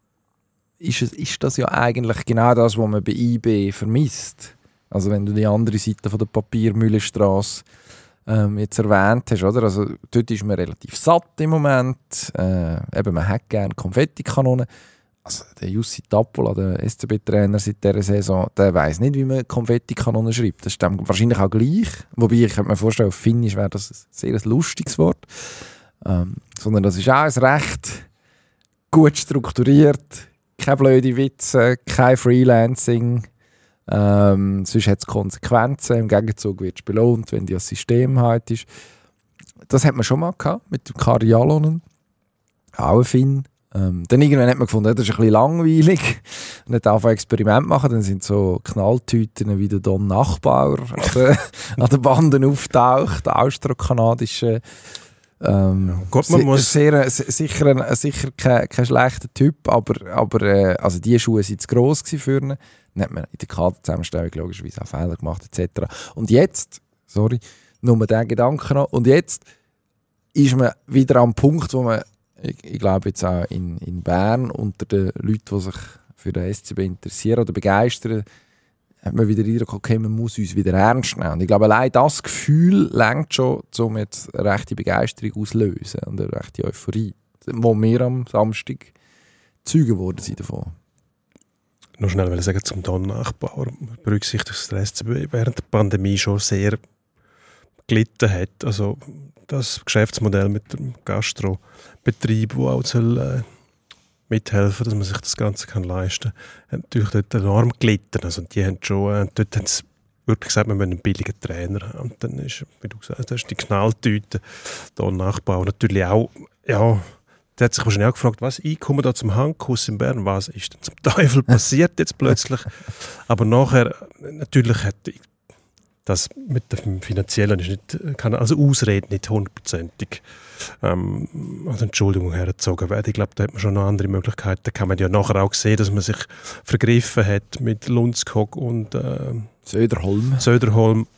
ist das ja eigentlich genau das, was man bei IB vermisst. Also wenn du die andere Seite von der Papiermühlenstraße jetzt erwähnt hast, oder? Also dort ist man relativ satt im Moment. Eben, man hat gerne Konfettikanonen. Also der Jussi Tappola, der SCB-Trainer seit dieser Saison, der weiss nicht, wie man Konfettikanonen schreibt. Das ist dem wahrscheinlich auch gleich. Wobei, ich könnte mir vorstellen, auf Finnisch wäre das ein sehr lustiges Wort. Sondern das ist auch recht gut strukturiert. Keine blöden Witze, kein Freelancing. Sonst hat es Konsequenzen. Im Gegenzug wird es belohnt, wenn das System halt ist. Das hat man schon mal gehabt mit dem Kari Jalonen. Auch ein Finn. Dann irgendwann hat man gefunden, das ist ein bisschen langweilig. Und hat angefangen Experiment machen. Dann sind so Knalltüten wie der Don Nachbauer an den Banden auftaucht. Austrokanadische. Gut, man muss sicher kein schlechter Typ, aber also die Schuhe waren zu gross für ihn. Dann hat man in der Kaderzusammenstellung logischerweise auch Fehler gemacht etc. Und jetzt, nur den Gedanken noch, und jetzt ist man wieder am Punkt, wo man, ich glaube jetzt auch in Bern unter den Leuten, die sich für den SCB interessieren oder begeistern, hat man wieder Eindruck, okay, man muss uns wieder ernst nehmen. Und ich glaube, allein das Gefühl reicht schon, um jetzt eine rechte Begeisterung auszulösen und eine rechte Euphorie, wo wir am Samstag Zeugen geworden sind davon. Noch schnell sagen zum Don-Nachbauer. Berücksichtigt, dass der SCB während der Pandemie schon sehr gelitten hat. Also das Geschäftsmodell mit dem Gastrobetrieb, der auch soll, mithelfen, dass man sich das Ganze kann leisten kann, hat natürlich dort enorm gelitten. Also die haben schon, dort haben sie wirklich gesagt, wir müssen einen billigen Trainer haben. Und dann ist, wie du gesagt hast, das ist die Knalltüte. Don-Nachbauer natürlich auch, ja, der hat sich wahrscheinlich auch gefragt, was, ich komme da zum Handkuss in Bern, was ist denn zum Teufel passiert jetzt plötzlich? Aber nachher, natürlich hat das mit dem Finanziellen ist nicht, kann also Ausrede nicht 100%ig also Entschuldigung hergezogen werden. Ich glaube, da hat man schon noch andere Möglichkeiten. Da kann man ja nachher auch sehen, dass man sich vergriffen hat mit Lundskog und Söderholm,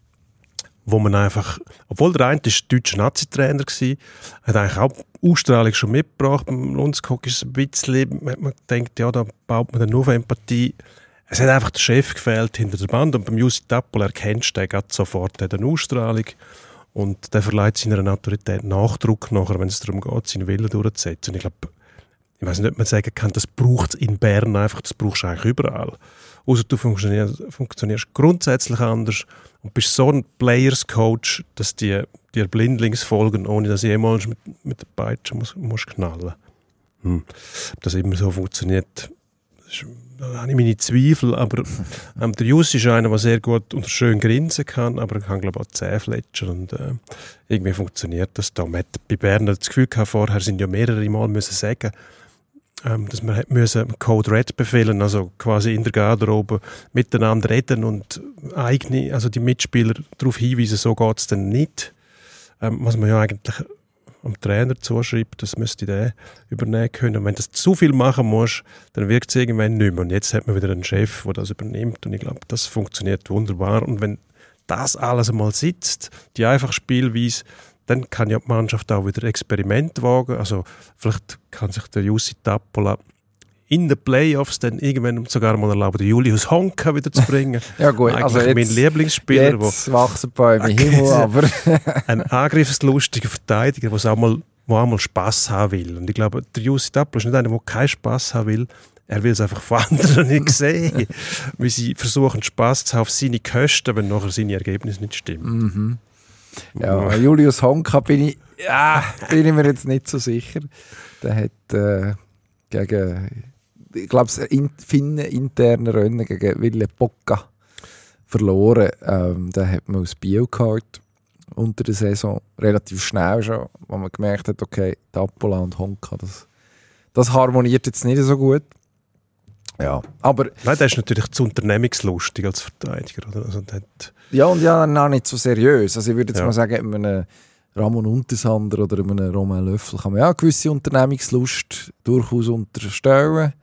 wo man einfach, obwohl der eine ist deutscher Nazi-Trainer war, hat eigentlich auch Ausstrahlung schon mitgebracht. Beim Lundskog ist es ein bisschen, man denkt, ja, da baut man dann nur auf Empathie. Es hat einfach der Chef gefehlt hinter der Band und beim Jussi Tappola erkennst du den sofort, der hat eine Ausstrahlung und der verleiht seiner Autorität Nachdruck nachher, wenn es darum geht, seinen Willen durchzusetzen. Und ich glaube, ich weiß nicht, ob man sagen kann, das braucht es in Bern einfach, das brauchst du eigentlich überall. Außer du funktionierst grundsätzlich anders und bist so ein Players-Coach, dass dir blindlings folgen, ohne dass jemals mit der Peitsche musst knallen. Ob das immer so funktioniert, da habe ich meine Zweifel, aber der Jussi ist einer, der sehr gut und schön grinsen kann, aber er kann, glaube ich, auch Zähne fletschen und irgendwie funktioniert das da. Man hat bei Bern das Gefühl gehabt, vorher sind ja mehrere Mal müssen sagen, dass wir müssen Code Red befehlen, also quasi in der Garderobe miteinander reden und eigene, also die Mitspieler darauf hinweisen, so geht es dann nicht. Was man ja eigentlich am Trainer zuschreibt, das müsste der übernehmen können. Und wenn du das zu viel machen musst, dann wirkt es irgendwann nicht mehr. Und jetzt hat man wieder einen Chef, der das übernimmt. Und ich glaube, das funktioniert wunderbar. Und wenn das alles einmal sitzt, die einfache Spielweise, dann kann ja die Mannschaft auch wieder Experimente wagen. Also vielleicht kann sich der Jussi Tappola in den Playoffs dann irgendwann sogar mal erlauben, den Julius Honka wieder zu bringen. Ja gut, eigentlich also jetzt, mein Lieblingsspieler. Jetzt wachsen Bäume im Himmel, aber... ein angriffslustiger Verteidiger, der auch mal Spass haben will. Und ich glaube, der Jussi Tappola ist nicht einer, der keinen Spass haben will. Er will es einfach von anderen nicht sehen, wie sie versuchen, Spass zu haben auf seine Kosten, wenn nachher seine Ergebnisse nicht stimmen. Ja, Julius Honka bin ich mir jetzt nicht so sicher. Der hat gegen... Ich glaube, das interne Rennen gegen Ville Pocca verloren. Da hat man aus Biel geholt unter der Saison relativ schnell schon, wo man gemerkt hat, okay, Tappola und Honka, das harmoniert jetzt nicht so gut. Ja, aber... Nein, der ist natürlich zu unternehmungslustig als Verteidiger. Oder? Also, und noch nicht so seriös. Also ich würde jetzt mal sagen, einem Ramon Untersander oder einem Romain Löffel kann man ja eine gewisse Unternehmungslust durchaus unterstellen.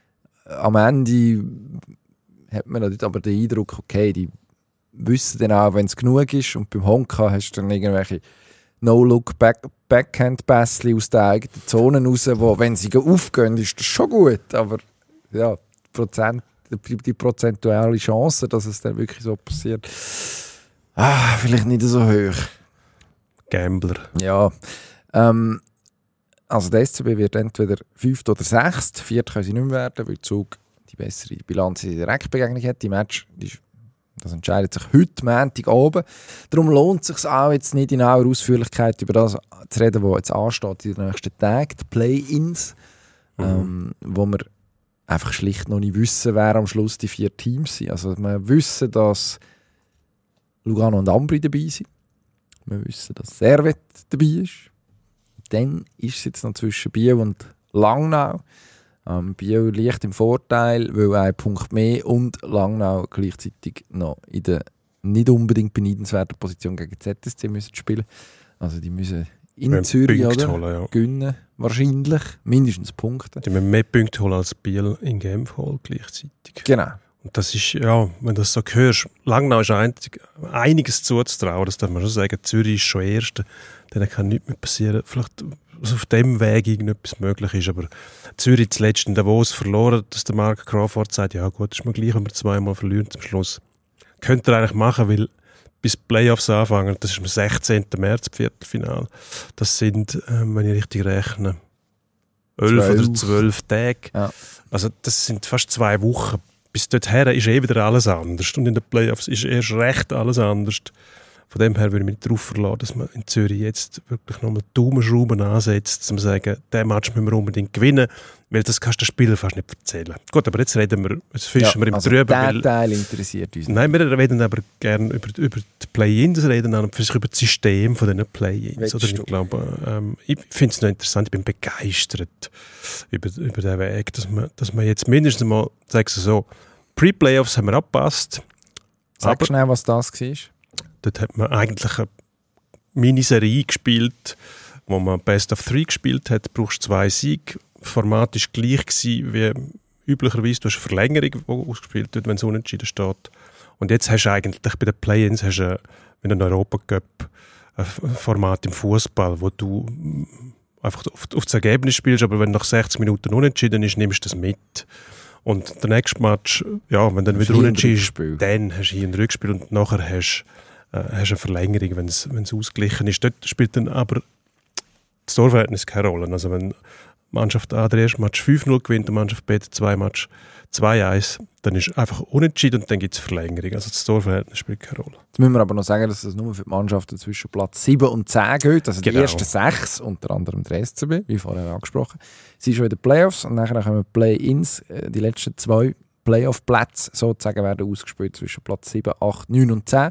Am Ende hat man aber den Eindruck, okay, die wissen dann auch, wenn es genug ist. Und beim Honka hast du dann irgendwelche No-Look-Backhand-Pässe aus der eigenen Zone raus, wo, wenn sie aufgehen, ist das schon gut. Aber ja, die prozentuale Chance, dass es dann wirklich so passiert, vielleicht nicht so hoch. Gambler. Ja, also der SCB wird entweder 5. oder 6. 4. können sie nicht mehr werden, weil Zug die bessere Bilanz in der Direktbegegnung hat. Die Match, das entscheidet sich heute, Montag oben. Darum lohnt es sich auch jetzt nicht in aller Ausführlichkeit über das zu reden, was jetzt ansteht in den nächsten Tagen, die Play-Ins, wo wir einfach schlicht noch nicht wissen, wer am Schluss die 4 Teams sind. Also wir wissen, dass Lugano und Ambri dabei sind. Wir wissen, dass Servet dabei ist. Dann ist es jetzt noch zwischen Biel und Langnau. Biel leicht im Vorteil, weil ein Punkt mehr und Langnau gleichzeitig noch in der nicht unbedingt beneidenswerten Position gegen ZSC müssen spielen. Also die müssen in Zürich gewinnen, wahrscheinlich. Mindestens Punkte. Die müssen mehr Punkte holen als Biel in Genf holen gleichzeitig. Genau. Und das ist, ja, wenn du das so hörst, Langnau ist einiges zuzutrauen, das darf man schon sagen. Zürich ist schon Erster, denen kann nichts mehr passieren. Vielleicht auf dem Weg irgendetwas möglich ist. Aber Zürich zuletzt in Davos verloren, dass der Mark Crawford sagt, ja gut, ist mir gleich, wenn wir zweimal verlieren zum Schluss. Könnte er eigentlich machen, weil bis die Playoffs anfangen, das ist am 16. März, Viertelfinale. Das sind, wenn ich richtig rechne, 11 oder 12 Tage. Ja. Also das sind fast 2 Wochen. Bis dorthin ist wieder alles anders. Und in den Playoffs ist erst recht alles anders. Von dem her würde ich mich darauf verlassen, dass man in Zürich jetzt wirklich nochmal Daumenschrauben ansetzt, um zu sagen, diesen Match müssen wir unbedingt gewinnen, weil das kannst du den Spielern fast nicht erzählen. Gut, aber jetzt reden wir, jetzt fischen wir im also Trüben. Der Teil interessiert uns nicht. Nein, wir reden aber gerne über die Play-Ins, reden dann über das System von diesen Play-Ins. Oder ich glaube, ich finde es noch interessant, ich bin begeistert über den Weg, dass man jetzt mindestens mal, sagst du so, Pre-Playoffs haben wir angepasst. Sag schnell, was das war. Dort hat man eigentlich eine Miniserie gespielt, wo man Best of 3 gespielt hat. Du brauchst 2 Siege. Das Format war gleich gewesen, wie üblicherweise. Du hast eine Verlängerung, die ausgespielt wird, wenn es unentschieden steht. Und jetzt hast du eigentlich bei den Play-Ins wie einen Europacup ein Format im Fußball, wo du einfach auf das Ergebnis spielst, aber wenn nach 60 Minuten unentschieden ist, nimmst du das mit. Und der nächste Match, ja, wenn dann wieder unentschieden ist, dann hast du hier ein Rückspiel und nachher hast eine Verlängerung, wenn es ausgeglichen ist. Dort spielt dann aber das Torverhältnis keine Rolle. Also wenn die Mannschaft A den ersten Match 5-0 gewinnt, die Mannschaft B den zweiten Match 2-1, dann ist einfach unentschieden und dann gibt es Verlängerung. Also das Torverhältnis spielt keine Rolle. Jetzt müssen wir aber noch sagen, dass das nur für die Mannschaften zwischen Platz 7 und 10 geht. Also genau. Die ersten 6, unter anderem der SCB, wie vorher angesprochen. Sie sind schon in den Playoffs und nachher kommen Play-Ins. Die letzten 2 Playoff-Plätze sozusagen werden ausgespielt zwischen Platz 7, 8, 9 und 10.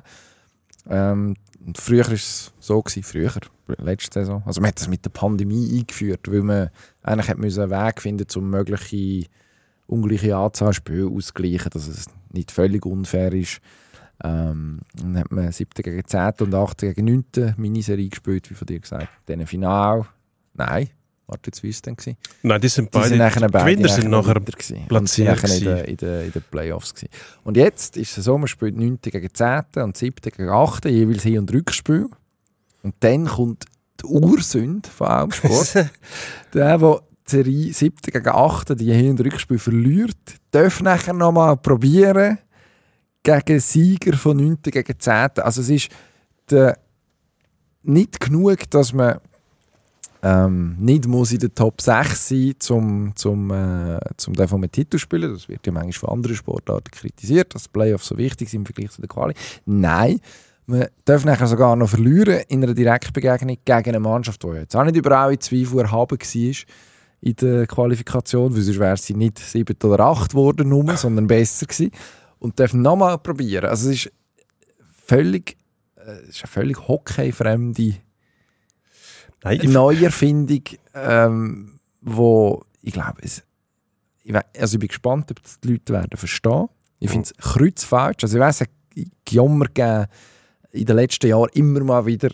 Und früher war es so, letzte Saison. Also man hat das mit der Pandemie eingeführt, weil man eigentlich einen Weg finden musste, um mögliche ungleiche Anzahl Spiele auszugleichen, dass es nicht völlig unfair ist. Dann hat man 7. gegen 10. und 8. gegen 9. Miniserie gespielt, wie von dir gesagt. Dann Final. Nein. Warte, jetzt wie war es denn? Nein, die sind beide. Gewinner sind nachher platziert in den Playoffs gewesen. Und jetzt ist es so, man spielt 9. gegen 10. und 7. gegen 8. jeweils Hin- und Rückspiel. Und dann kommt die Ursünde von Almsport. Der die Serie 7. gegen 8. die Hin- und Rückspiel verliert, darf nachher nochmal probieren gegen Sieger von 9. gegen 10. Also es ist nicht genug, dass man nicht muss in der Top 6 sein, zum davon mit Titel spielen. Das wird ja manchmal von anderen Sportarten kritisiert, dass die Playoffs so wichtig sind im Vergleich zu der Quali. Nein, man darf nachher sogar noch verlieren in einer Direktbegegnung gegen eine Mannschaft, die jetzt auch nicht über alle Zweifel erhaben war in der Qualifikation, weil sonst wäre sie nicht 7 oder 8 geworden, sondern besser gewesen. Und darf nochmal probieren. Also es ist eine völlig hockeyfremde Neuerfindung, wo ich glaube, ich bin gespannt, ob das die Leute werden verstehen. Ich finde es kreuzfalsch. Also ich weiss, es hat Gejammer gegeben in den letzten Jahren immer mal wieder,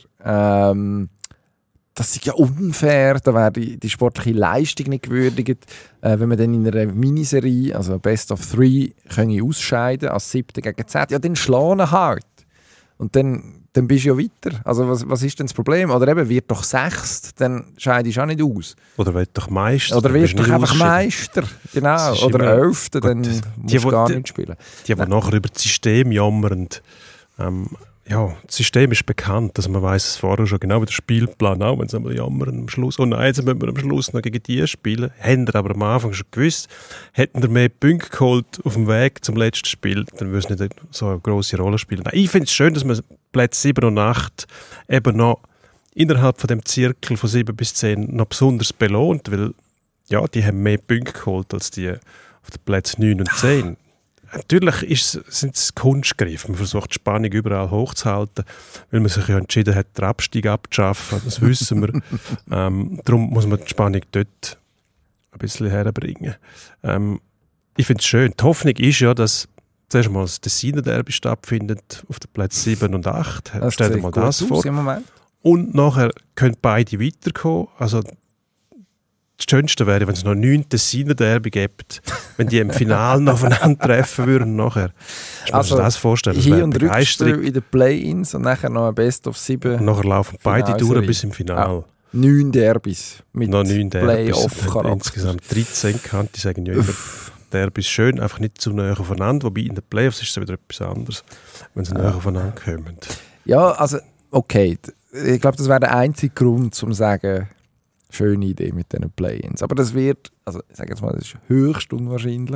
das ist ja unfair, da wäre die sportliche Leistung nicht gewürdigt, wenn man dann in einer Miniserie, also Best of 3, ausscheiden als 7. gegen 10. Ja, dann schlagen halt. Und dann bist du ja weiter. Also was ist denn das Problem? Oder eben, wird doch 6, dann scheidest du auch nicht aus. Oder wird doch Meister. Oder wird doch einfach Meister. Genau. Oder 11, dann musst du gar nicht spielen. Die nachher über das System jammern. Ja, das System ist bekannt, also man weiss es vorher schon genau, wie der Spielplan auch, wenn sie einmal jammern am Schluss. Oh nein, jetzt müssen wir am Schluss noch gegen die spielen. Hätten wir aber am Anfang schon gewusst, hätten wir mehr Punkte geholt auf dem Weg zum letzten Spiel, dann würde es nicht so eine grosse Rolle spielen. Nein, ich finde es schön, dass man Plätze 7 und 8 eben noch innerhalb von dem Zirkel von 7 bis 10 noch besonders belohnt, weil ja, die haben mehr Punkte geholt als die auf den Plätzen 9 und 10. Natürlich sind es Kunstgriffe. Man versucht die Spannung überall hochzuhalten, weil man sich ja entschieden hat, den Abstieg abzuschaffen. Das wissen wir. Darum muss man die Spannung dort ein bisschen herbringen. Ich finde es schön. Die Hoffnung ist ja, dass zuerst mal das Tessiner Derby stattfindet auf den Plätzen 7 und 8. Stell dir mal das vor. Und nachher können beide weiterkommen. Also das Schönste wäre, wenn es noch 9 Tessiner Derby gibt, wenn die im Finale aufeinandertreffen würden nachher. Also das vorstellen? Das Hin- und Rückspiel in den Play-Ins und nachher noch ein Best of 7. Und nachher laufen beide durch bis im Finale. 9 Derbys mit noch 9 Playoff-Charakter. Insgesamt 13 gehabt. Die sagen ja immer, Derbys schön, einfach nicht zu nahe aufeinander. Wobei in den Playoffs ist es wieder etwas anderes, wenn sie nahe aufeinander kommen. Ja, also okay. Ich glaube, das wäre der einzige Grund, um zu sagen, schöne Idee mit diesen Play-ins. Aber das wird, also ich sage jetzt mal, das ist höchst unwahrscheinlich.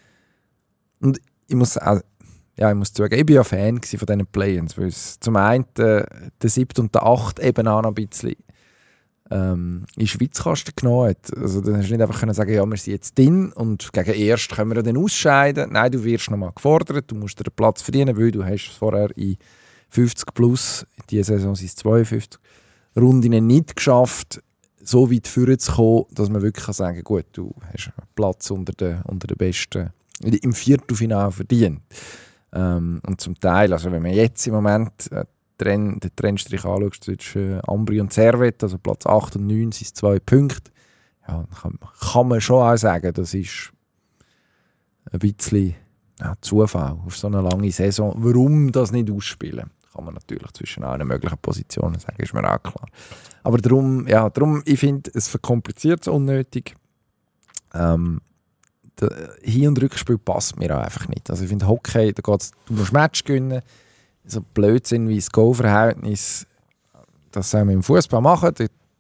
Und ich muss sagen, ich war ja Fan von diesen Play-ins, weil es zum einen der 7. und der 8. eben auch noch ein bisschen in Schweizkasten genommen hat. Also dann hast du nicht einfach können sagen, ja, wir sind jetzt drin und gegen erst können wir dann ausscheiden. Nein, du wirst nochmal gefordert, du musst dir den Platz verdienen, weil du hast es vorher in 50 plus, diese Saison sind es 52 Runden nicht geschafft, so weit vorzukommen, dass man wirklich sagen kann, gut, du hast einen Platz unter den Besten im Viertelfinale verdient. Und zum Teil, also wenn man jetzt im Moment den Trennstrich anschaut zwischen Ambri und Servet, also Platz 8 und 9 sind 2 Punkte, ja, kann man schon auch sagen, das ist ein bisschen Zufall auf so eine lange Saison. Warum das nicht ausspielen? Kann man natürlich zwischen allen möglichen Positionen sagen, ist mir auch klar. Aber darum ich finde, es verkompliziert es unnötig. Hin- und Rückspiel passt mir auch einfach nicht. Also ich finde Hockey, da geht's, du musst Match gewinnen. So Blödsinn wie das Goal-Verhältnis, das sollen wir im Fußball machen.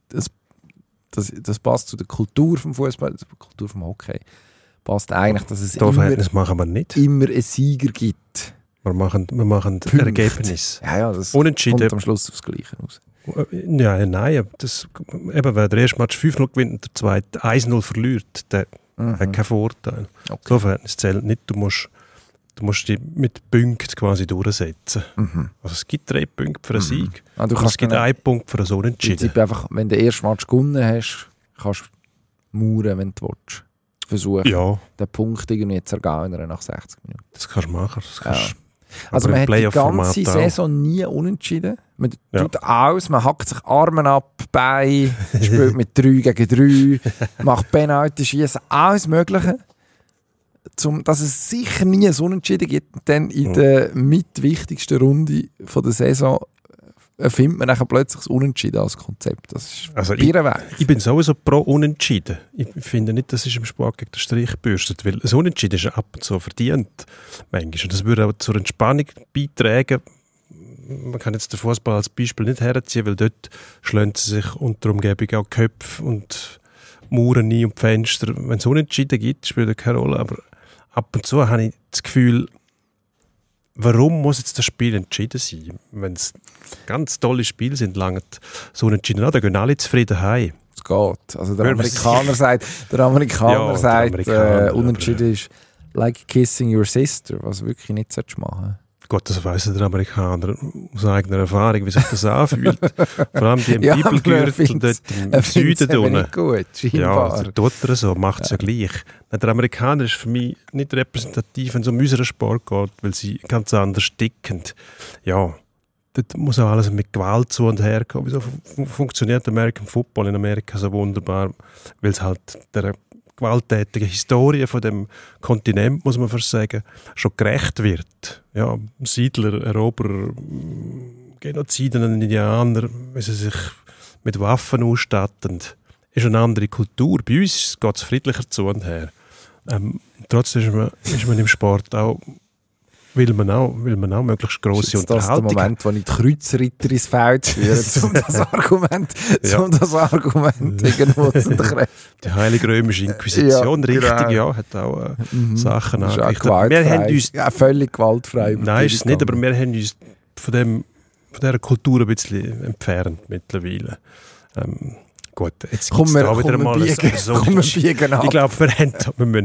Das passt zu der Kultur vom Fußball, zur Kultur vom Hockey. Passt eigentlich, dass es machen wir nicht. Immer einen Sieger gibt. Wir machen ein Ergebnis. Ja, das Unentschieden. kommt am Schluss aufs Gleiche raus. Ja, nein. Wenn der erste Match 5-0 gewinnt und der zweite 1-0 verliert, der hat keinen Vorteil. Okay. So Verhältnis zählt nicht. Du musst dich mit Punkten quasi durchsetzen. Also es gibt 3 Punkte für einen Sieg. Und es gibt 1 Punkt für ein Unentschieden. Einfach, wenn du den ersten Match gewonnen hast, kannst du mauern, wenn du willst. Versuchen, den Punkt irgendwie zu ergaunern nach 60 Minuten. Das kannst du machen. Also man hat die ganze Saison nie unentschieden. Man tut aus, man hackt sich Arme ab, Beine, spielt mit 3 gegen 3, macht Penalty, schießen, alles Mögliche. Dass es sicher nie ein Unentschieden gibt. Dann in der mitwichtigsten Runde von der Saison findet man dann plötzlich das Unentschieden als Konzept. Das ist ich bin sowieso pro Unentschieden. Ich finde nicht, das ist im Sport gegen den Strich gebürstet, weil ein Unentschieden ist ab und zu verdient. Manchmal. Und das würde auch zur Entspannung beitragen. Man kann jetzt den Fußball als Beispiel nicht herziehen, weil dort schlagen sie sich unter der Umgebung auch Köpfe und Mauern ein und Fenster. Wenn es Unentschieden gibt, spielt das keine Rolle. Aber ab und zu habe ich das Gefühl, warum muss jetzt das Spiel entschieden sein? Wenn es ganz tolle Spiele sind, lange so entschieden, dann gehen alle zufrieden heim. Es geht. Also der Amerikaner sagt, unentschieden ist like kissing your sister, was wirklich nicht machen solltest. Gott, das weiss der Amerikaner aus eigener Erfahrung, wie sich das anfühlt. Vor allem die im Bibelgürtel dort im Süden. Nicht gut, scheinbar. Ja, tut er so, macht es ja gleich. Der Amerikaner ist für mich nicht repräsentativ, wenn es um unseren Sport geht, weil sie ganz anders ticken. Ja, dort muss auch alles mit Gewalt zu und her gehen. Wieso funktioniert American Football in Amerika so wunderbar? Weil es halt der gewalttätigen Historie von dem Kontinent, muss man fast sagen, schon gerecht wird. Ja, Siedler, Eroberer, Genoziden an Indianer, wie sie sich mit Waffen ausstatten, ist eine andere Kultur. Bei uns geht es friedlicher zu und her. Trotzdem ist man im Sport auch, will man auch möglichst grosse Unterhaltung. Das ist der Moment, wo ich die Kreuzritter ins Feld führe, um das Argument irgendwo zu treffen. Die Heilige Römische Inquisition, hat auch Sachen angerichtet. Wir haben uns völlig gewaltfrei. Nein, ist es nicht, aber wir haben uns von dieser Kultur ein bisschen entfernt mittlerweile. Gut, jetzt gibt es da wieder mal ich glaube, wir haben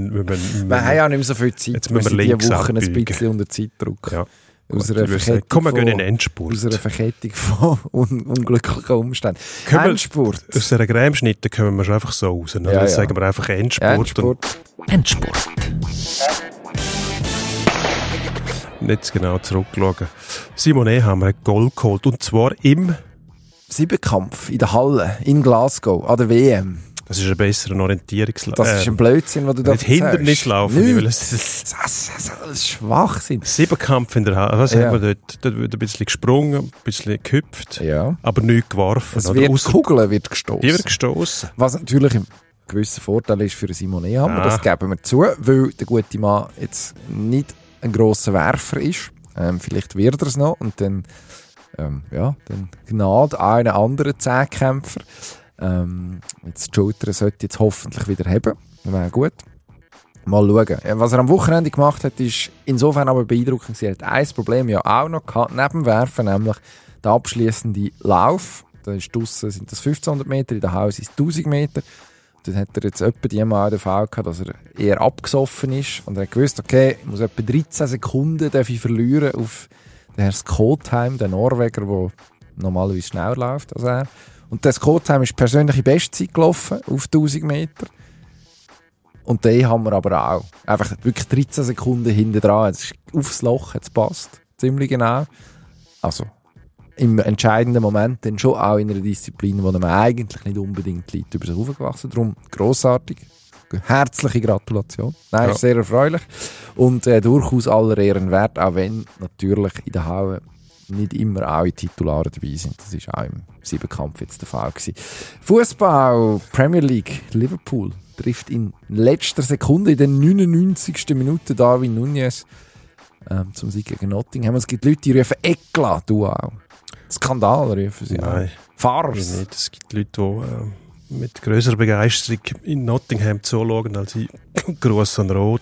ja nicht mehr so viel Zeit. Jetzt müssen wir links Woche abbiegen. ein bisschen unter Zeitdruck. Ja. Aus einer Verkettung von unglücklichen Umständen. Endspurt. Aus einer Grämschnitte kommen wir schon einfach so raus. Ne? Dann sagen wir einfach Endspurt. Endspurt. Nicht genau zurückschauen. Simon Ehammer hat Gold geholt. Und zwar im Siebenkampf in der Halle in Glasgow an der WM. Das ist ein besserer Orientierungslauf. Das ist ein Blödsinn, den du da erzählst. Hindernislaufen. Das ist Schwachsinn. Siebenkampf in der Halle. Was haben wir dort? Dort wird ein bisschen gesprungen, ein bisschen gehüpft, aber nichts geworfen. Kugeln wird gestossen. Die wird gestossen. Was natürlich ein gewisser Vorteil ist für Simone Hammer, das geben wir zu, weil der gute Mann jetzt nicht ein grosser Werfer ist. Vielleicht wird er es noch und dann Gnade einen anderen Zehnkämpfer. Jetzt die Schulter sollte jetzt hoffentlich wieder haben. Das wäre gut. Mal schauen. Was er am Wochenende gemacht hat, ist insofern aber beeindruckend. Er hat ein Problem ja auch noch gehabt, neben dem Werfen, nämlich der abschliessende Lauf. Da ist draussen sind das 1500 Meter, in der Haus ist es 1000 Meter. Dann hat er jetzt etwa die Mal den Fall gehabt, dass er eher abgesoffen ist. Und er hat gewusst, okay, ich muss etwa 13 Sekunden verlieren auf den Herrn Skotheim, den Norweger, der normalerweise schneller läuft als er. Und der Skotheim ist persönliche Bestzeit gelaufen auf 1000 Meter. Und den haben wir aber auch. Einfach wirklich 13 Sekunden hinten dran. Es ist aufs Loch, jetzt passt. Ziemlich genau. Also im entscheidenden Moment dann schon auch in einer Disziplin, wo man eigentlich nicht unbedingt liegt, über sich hochgewachsen. Darum grossartig. Herzliche Gratulation. Nein, ist sehr erfreulich. Und durchaus aller Ehren wert, auch wenn natürlich in der Halle nicht immer alle Titulare dabei sind. Das war auch im Siebenkampf jetzt der Fall gewesen. Fußball, Premier League, Liverpool trifft in letzter Sekunde, in der 99. Minute Darwin Núñez zum Sieg gegen Nottingham. Es gibt Leute, die rufen Eklat, du auch. Skandal rufen sie auch. Nein, Farce. Nicht. Es gibt Leute, die mit grösserer Begeisterung in Nottingham zuschauen, als in Gross und Rot.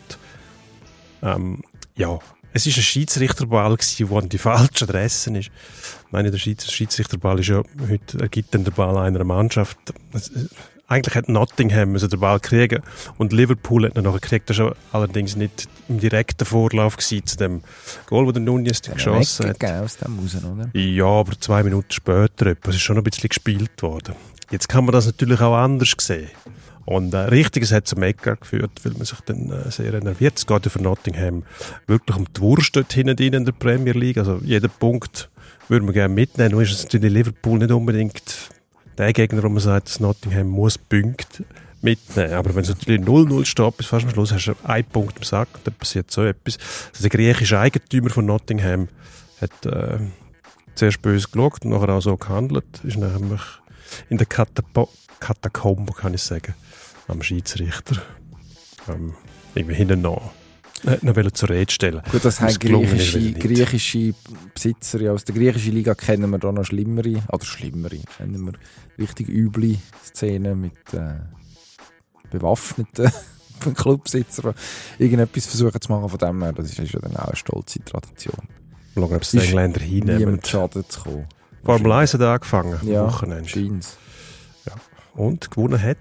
Es war ein Schiedsrichterball, der an die falschen Adressen ist. Ich meine, der Schiedsrichterball ist ja heute, er gibt dann den Ball einer Mannschaft. Eigentlich hat Nottingham den Ball kriegen und Liverpool hat ihn nachher gekriegt. Das war allerdings nicht im direkten Vorlauf zu dem Goal, das der Núñez geschossen hat. Aus dem raus, oder? Ja, aber 2 Minuten später. Es ist schon ein bisschen gespielt worden. Jetzt kann man das natürlich auch anders sehen. Und Richtiges hat zum Ecker geführt, weil man sich dann sehr enerviert. Es geht ja für Nottingham wirklich um die Wurst dort hinten in der Premier League. Also jeden Punkt würde man gerne mitnehmen. Nur ist es natürlich Liverpool nicht unbedingt der Gegner, wo man sagt, dass Nottingham muss Punkte mitnehmen. Aber wenn es natürlich 0-0 steht, bis fast am Schluss hast du 1 Punkt im Sack, dann passiert so etwas. Also der griechische Eigentümer von Nottingham hat zuerst böse geschaut und nachher auch so gehandelt. Ist nämlich in der Katakombe, kann ich sagen, am Schiedsrichter. Irgendwie hinten nach. Er wollte zur Rede stellen. Gut, das haben griechische Besitzer, ja, aus der griechischen Liga kennen wir da noch schlimmere, kennen wir richtig üble Szenen mit bewaffneten Clubbesitzern, die irgendetwas versuchen zu machen von dem her. Das ist ja dann auch eine stolze Tradition. Schauen, ob es die Engländer hinnehmen. Niemand schaden zu kommen. Formel 1 hat angefangen, am ja, Wochenende. Scheint's. Ja. Und gewonnen hat.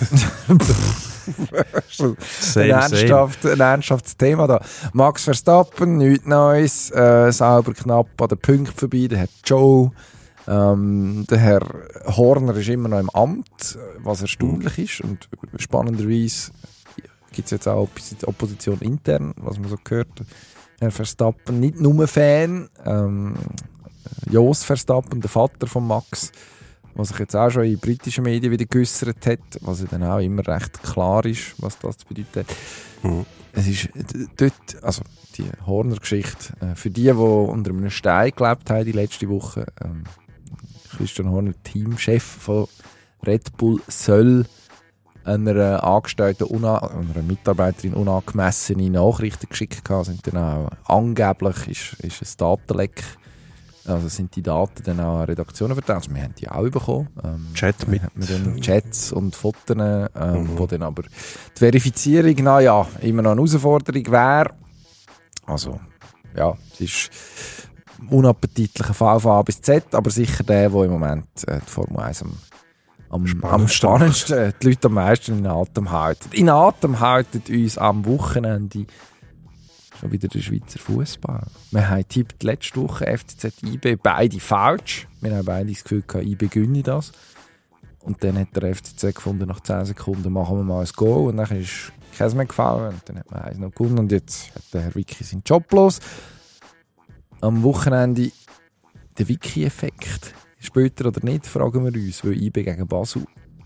Ein ernsthaftes Thema da. Max Verstappen, nichts Neues, sauber knapp an den Punkten vorbei. Der hat Joe. Der Herr Horner ist immer noch im Amt, was erstaunlich ist. Und spannenderweise gibt es jetzt auch Opposition intern, was man so gehört. Herr Verstappen, nicht nur Fan. Jos Verstappen, der Vater von Max, was sich jetzt auch schon in britischen Medien wieder geäussert hat, was ja dann auch immer recht klar ist, was das bedeutet. Es ist dort, also die Horner-Geschichte, für die unter einem Stein gelebt haben die letzte Woche, Christian Horner, Teamchef von Red Bull, soll einer Angestellten, einer Mitarbeiterin unangemessene Nachrichten geschickt haben, sind dann auch angeblich ist ein Datenleck. Also sind die Daten dann auch an Redaktionen verteilt. Also wir haben die auch bekommen. Chat mit Chats und Fotos, wo dann aber die Verifizierung, immer noch eine Herausforderung wäre. Also, ja, es ist ein unappetitlicher Fall von A bis Z, aber sicher der im Moment die Formel 1 am spannendsten, die Leute am meisten in Atem halten. In Atem halten uns am Wochenende schon wieder der Schweizer Fußball. Wir haben tippt letzte Woche FCZ IB, beide falsch. Wir haben beide das Gefühl gehabt, IB gönne das. Und dann hat der FCZ gefunden, nach 10 Sekunden machen wir mal ein Goal. Und dann ist keins mehr gefallen. Und dann hat man eins noch gewonnen. Und jetzt hat der Herr Vicky seinen Job los. Am Wochenende der Vicky-Effekt. Später oder nicht, fragen wir uns. Weil IB gegen Basel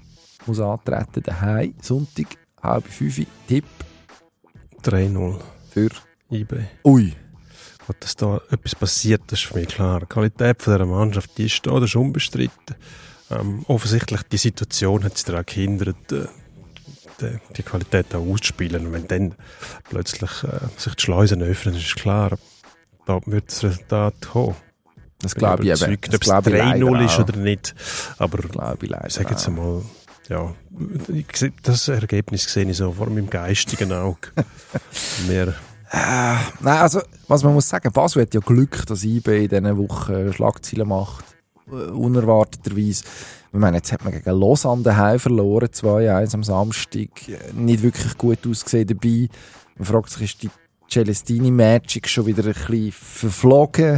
muss antreten. Daheim, Sonntag, 4:30, Tipp. 3-0 für IB. Ui. Dass da etwas passiert, das ist für mich klar. Die Qualität von dieser Mannschaft, die ist da, das ist unbestritten. Offensichtlich, die Situation hat sie daran gehindert, die Qualität auch auszuspielen. Und wenn dann plötzlich sich die Schleusen öffnen, ist klar, da wird das Resultat kommen. Das glaube ich eben. Ob es 3-0 ist oder nicht. Aber ich sage jetzt einmal, ja, das Ergebnis sehe ich so vor meinem geistigen Auge. Mehr. Nein, also, was man muss sagen, Basel hat ja Glück, dass IB in diesen Wochen Schlagzeilen macht. Unerwarteterweise. Ich meine, jetzt hat man gegen Lausanne daheim verloren, 2-1 am Samstag. Nicht wirklich gut ausgesehen dabei. Man fragt sich, ist die Celestini-Magic schon wieder ein bisschen verflogen?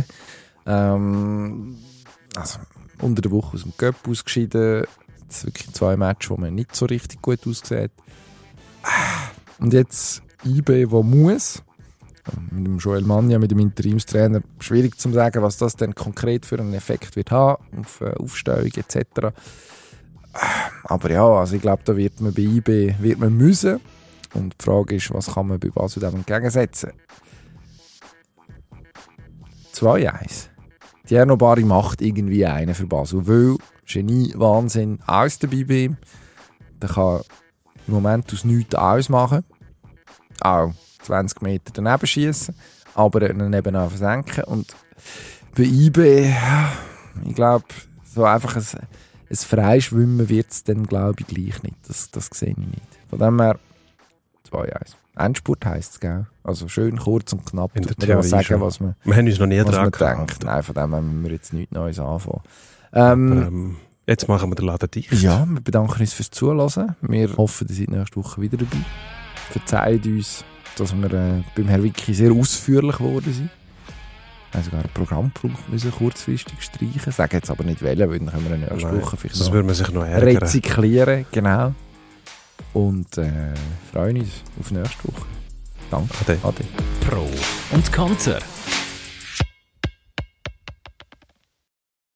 Also, unter der Woche aus dem Cup ausgeschieden. Das sind wirklich 2 Matches, wo man nicht so richtig gut aussieht. Und jetzt IB, wo muss. Mit dem Joel Manja, mit dem Interimstrainer, schwierig zu sagen, was das denn konkret für einen Effekt wird haben auf Aufstellung etc. Aber ja, also ich glaube, da wird man bei IB müssen. Und die Frage ist, was kann man bei Basel dem entgegensetzen? 2-1. Die Erno Bari macht irgendwie einen für Basel, weil Genie, Wahnsinn, alles dabei bei ihm. Der kann im Moment aus nichts alles machen. Auch 20 Meter daneben schießen, aber dann eben auch versenken. Und bei IB, ich glaube, so einfach ein Freischwimmen wird es dann, glaube ich, gleich nicht. Das sehe ich nicht. Von dem her 2-1. Endspurt heisst es, gell? Also schön kurz und knapp. In der Theorie sagen, schon. Was man, wir haben uns noch nie dran gedacht. Nein, von dem müssen wir jetzt nichts Neues anfangen. Jetzt machen wir den Laden dicht. Ja, wir bedanken uns fürs Zuhören. Wir hoffen, ihr seid nächste Woche wieder dabei. Verzeiht uns, dass wir beim Herrn Wicki sehr ausführlich geworden sind. Wir haben sogar einen Programmpunkt müssen kurzfristig streichen. Sagen jetzt aber nicht wählen, weil dann können wir nächste Woche vielleicht sonst würde man sich noch ärgern. Rezyklieren. Genau. Und freuen uns auf nächste Woche. Danke. Ade. Pro und Konter.